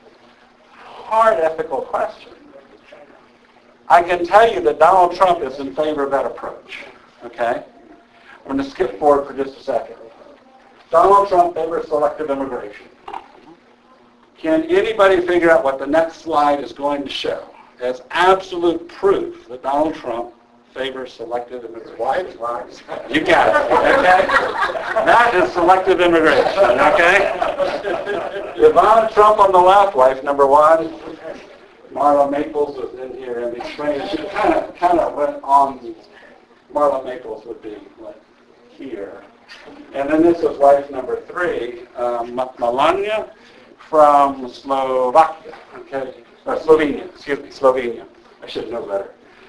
Hard ethical question. I can tell you that Donald Trump is in favor of that approach. Okay? I'm going to skip forward for just a second. Donald Trump favors selective immigration. Can anybody figure out what the next slide is going to show as absolute proof that Donald Trump favors selective immigration? White lines. You got it, okay? That is selective immigration, okay? Ivana Trump on the left, wife number one. Marla Maples was in here and explained. She kind of kind of went on. Marla Maples would be like here. And then this was wife number three, um, Melania from Slovakia, okay? Or Slovenia, excuse me, Slovenia. I should know better.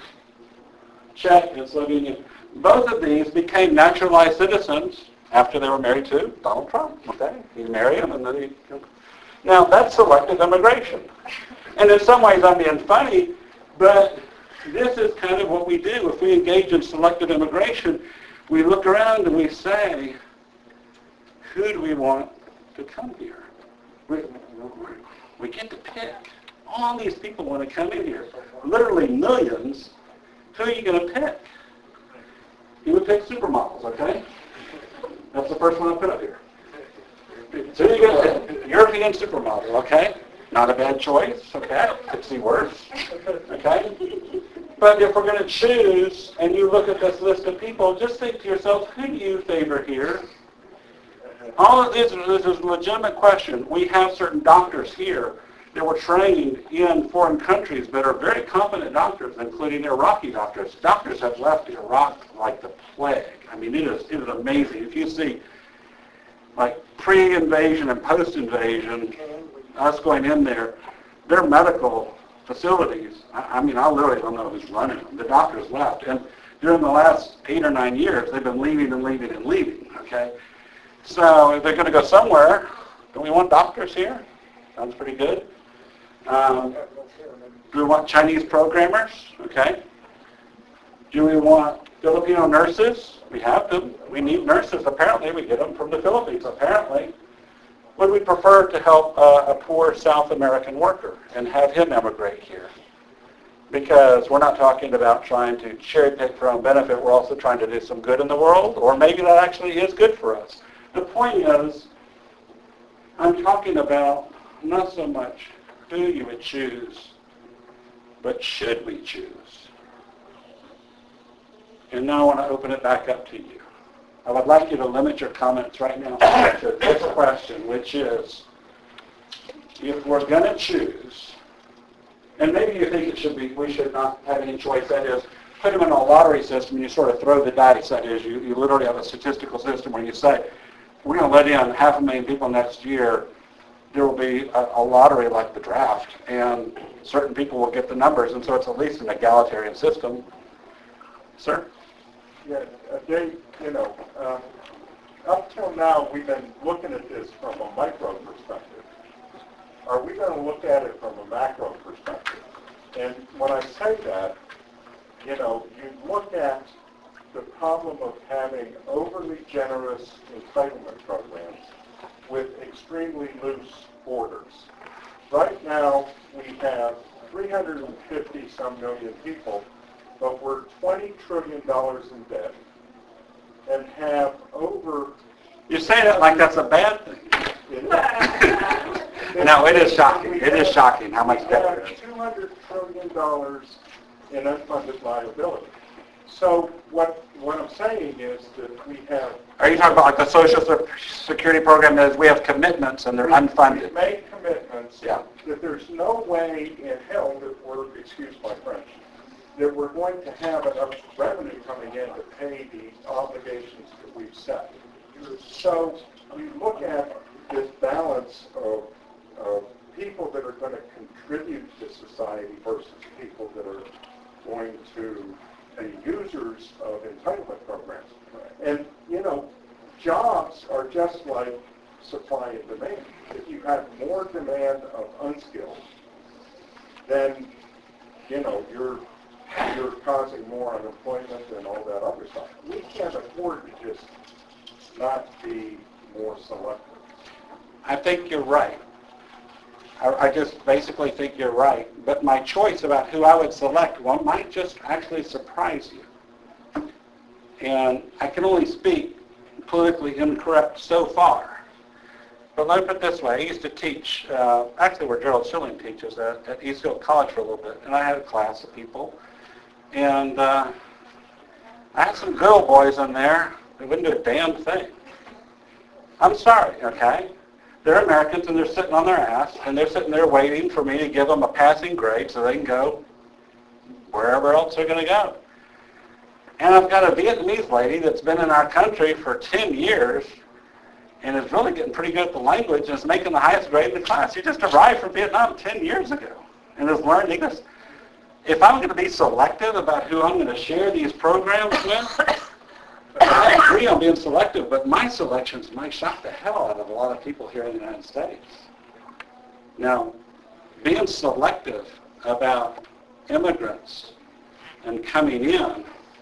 Czech and Slovenia. Both of these became naturalized citizens after they were married to Donald Trump. Okay, he married him, and then he. Now that's selective immigration, and in some ways I'm being funny, but this is kind of what we do. If we engage in selective immigration, we look around and we say, who do we want to come here? We, we get to pick. All these people want to come in here, literally millions. Who are you going to pick? You would pick supermodels, okay? That's the first one I put up here. So you're going to pick European supermodel, okay? Not a bad choice, okay? Could see worse, okay? But if we're going to choose, and you look at this list of people, just think to yourself, who do you favor here? All of this, this is a legitimate question. We have certain doctors here that were trained in foreign countries that are very competent doctors, including Iraqi doctors. Doctors have left Iraq like the plague. I mean, it is, it is amazing. If you see, like, pre-invasion and post-invasion, us going in there, their medical facilities, I, I mean, I literally don't know who's running them. The doctors left. And during the last eight or nine years, they've been leaving and leaving and leaving, okay? So if they're going to go somewhere, do we want doctors here? Sounds pretty good. Um, do we want Chinese programmers? Okay. Do we want Filipino nurses? We have them. We need nurses. Apparently, we get them from the Philippines. Apparently, would we prefer to help uh, a poor South American worker and have him emigrate here? Because we're not talking about trying to cherry pick for our own benefit. We're also trying to do some good in the world, or maybe that actually is good for us. The point is, I'm talking about not so much who you would choose, but should we choose? And now I want to open it back up to you. I would like you to limit your comments right now to this question, which is, if we're going to choose, and maybe you think it should be, we should not have any choice, that is, put them in a lottery system and you sort of throw the dice, that is, you, you literally have a statistical system where you say, we're going to let in half a million people next year, there will be a, a lottery like the draft, and certain people will get the numbers, and so it's at least an egalitarian system. Sir? Yeah, uh, Dave, you know, um, up till now we've been looking at this from a micro perspective. Are we going to look at it from a macro perspective? And when I say that, you know, you look at the problem of having overly generous entitlement programs with extremely loose borders. Right now, we have three hundred fifty some million people, but we're twenty trillion dollars in debt and have over... You say that like that's a bad thing. No, it is shocking. It is shocking how much debt there is. We have two hundred trillion dollars in unfunded liability. So what what I'm saying is that we have... Are you talking about like the Social Security program that is, we have commitments and they're unfunded? We've made commitments Yeah. that there's no way in hell that we're, excuse my French, that we're going to have enough revenue coming in to pay the obligations that we've set. So we look at this balance of, of people that are going to contribute to society versus people that are going to be users of entitlement programs. And, you know, jobs are just like supply and demand. If you have more demand of unskilled, then, you know, you're you're causing more unemployment and all that other stuff. We can't afford to just not be more selective. I think you're right. I, I just basically think you're right. But my choice about who I would select, well, might just actually surprise you. And I can only speak politically incorrect so far. But let me put it this way. I used to teach, uh, actually where Gerald Schilling teaches at, at Eastfield College for a little bit. And I had a class of people. And uh, I had some good old boys in there that wouldn't do a damn thing. I'm sorry, okay? They're Americans and they're sitting on their ass and they're sitting there waiting for me to give them a passing grade so they can go wherever else they're going to go. And I've got a Vietnamese lady that's been in our country for ten years and is really getting pretty good at the language and is making the highest grade in the class. She just arrived from Vietnam ten years ago and has learned English. If I'm going to be selective about who I'm going to share these programs with, I agree on being selective, but my selections might shock the hell out of a lot of people here in the United States. Now, being selective about immigrants and coming in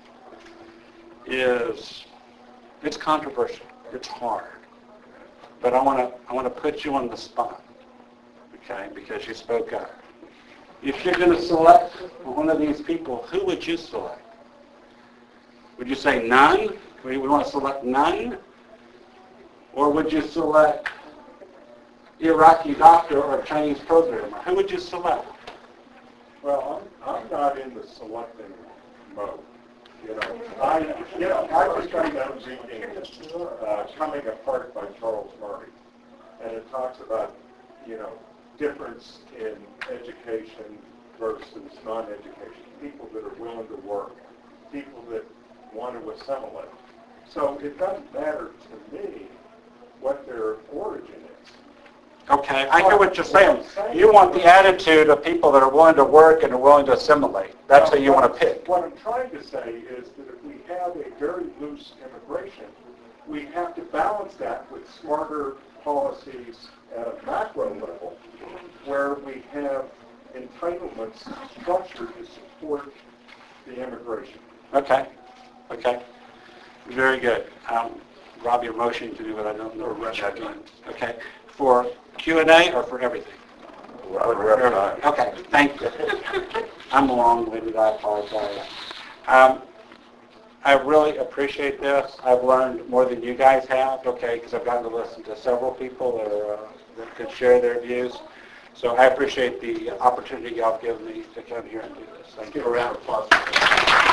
is, it's controversial. It's hard. But I want to I want to put you on the spot, okay, because you spoke up. If you're going to select one of these people, who would you select? Would you say none? We, we want to select none? Or would you select Iraqi doctor or Chinese programmer? Who would you select? Well, I'm, I'm not in the selecting mode. You know, I, you know, I was trying to reading uh, Coming Apart by Charles Murray, and it talks about, you know, difference in education versus non-education, people that are willing to work, people that want to assimilate. So it doesn't matter to me what their origin is. Okay, I hear what you're saying. You want the attitude of people that are willing to work and are willing to assimilate. That's who you want to pick. What I'm trying to say is that if we have a very loose immigration, we have to balance that with smarter policies at a macro level where we have entitlements structured to support the immigration. Okay, okay. Very good. Um, Rob, you're motioning to do what I don't know what you're doing. Okay. For Q and A or for everything? Okay, thank you. I'm long-winded, I apologize. Um, I really appreciate this. I've learned more than you guys have, okay, because I've gotten to listen to several people that, are, uh, that could share their views. So I appreciate the opportunity y'all give me to come here and do this. Thank you. Give a round of applause.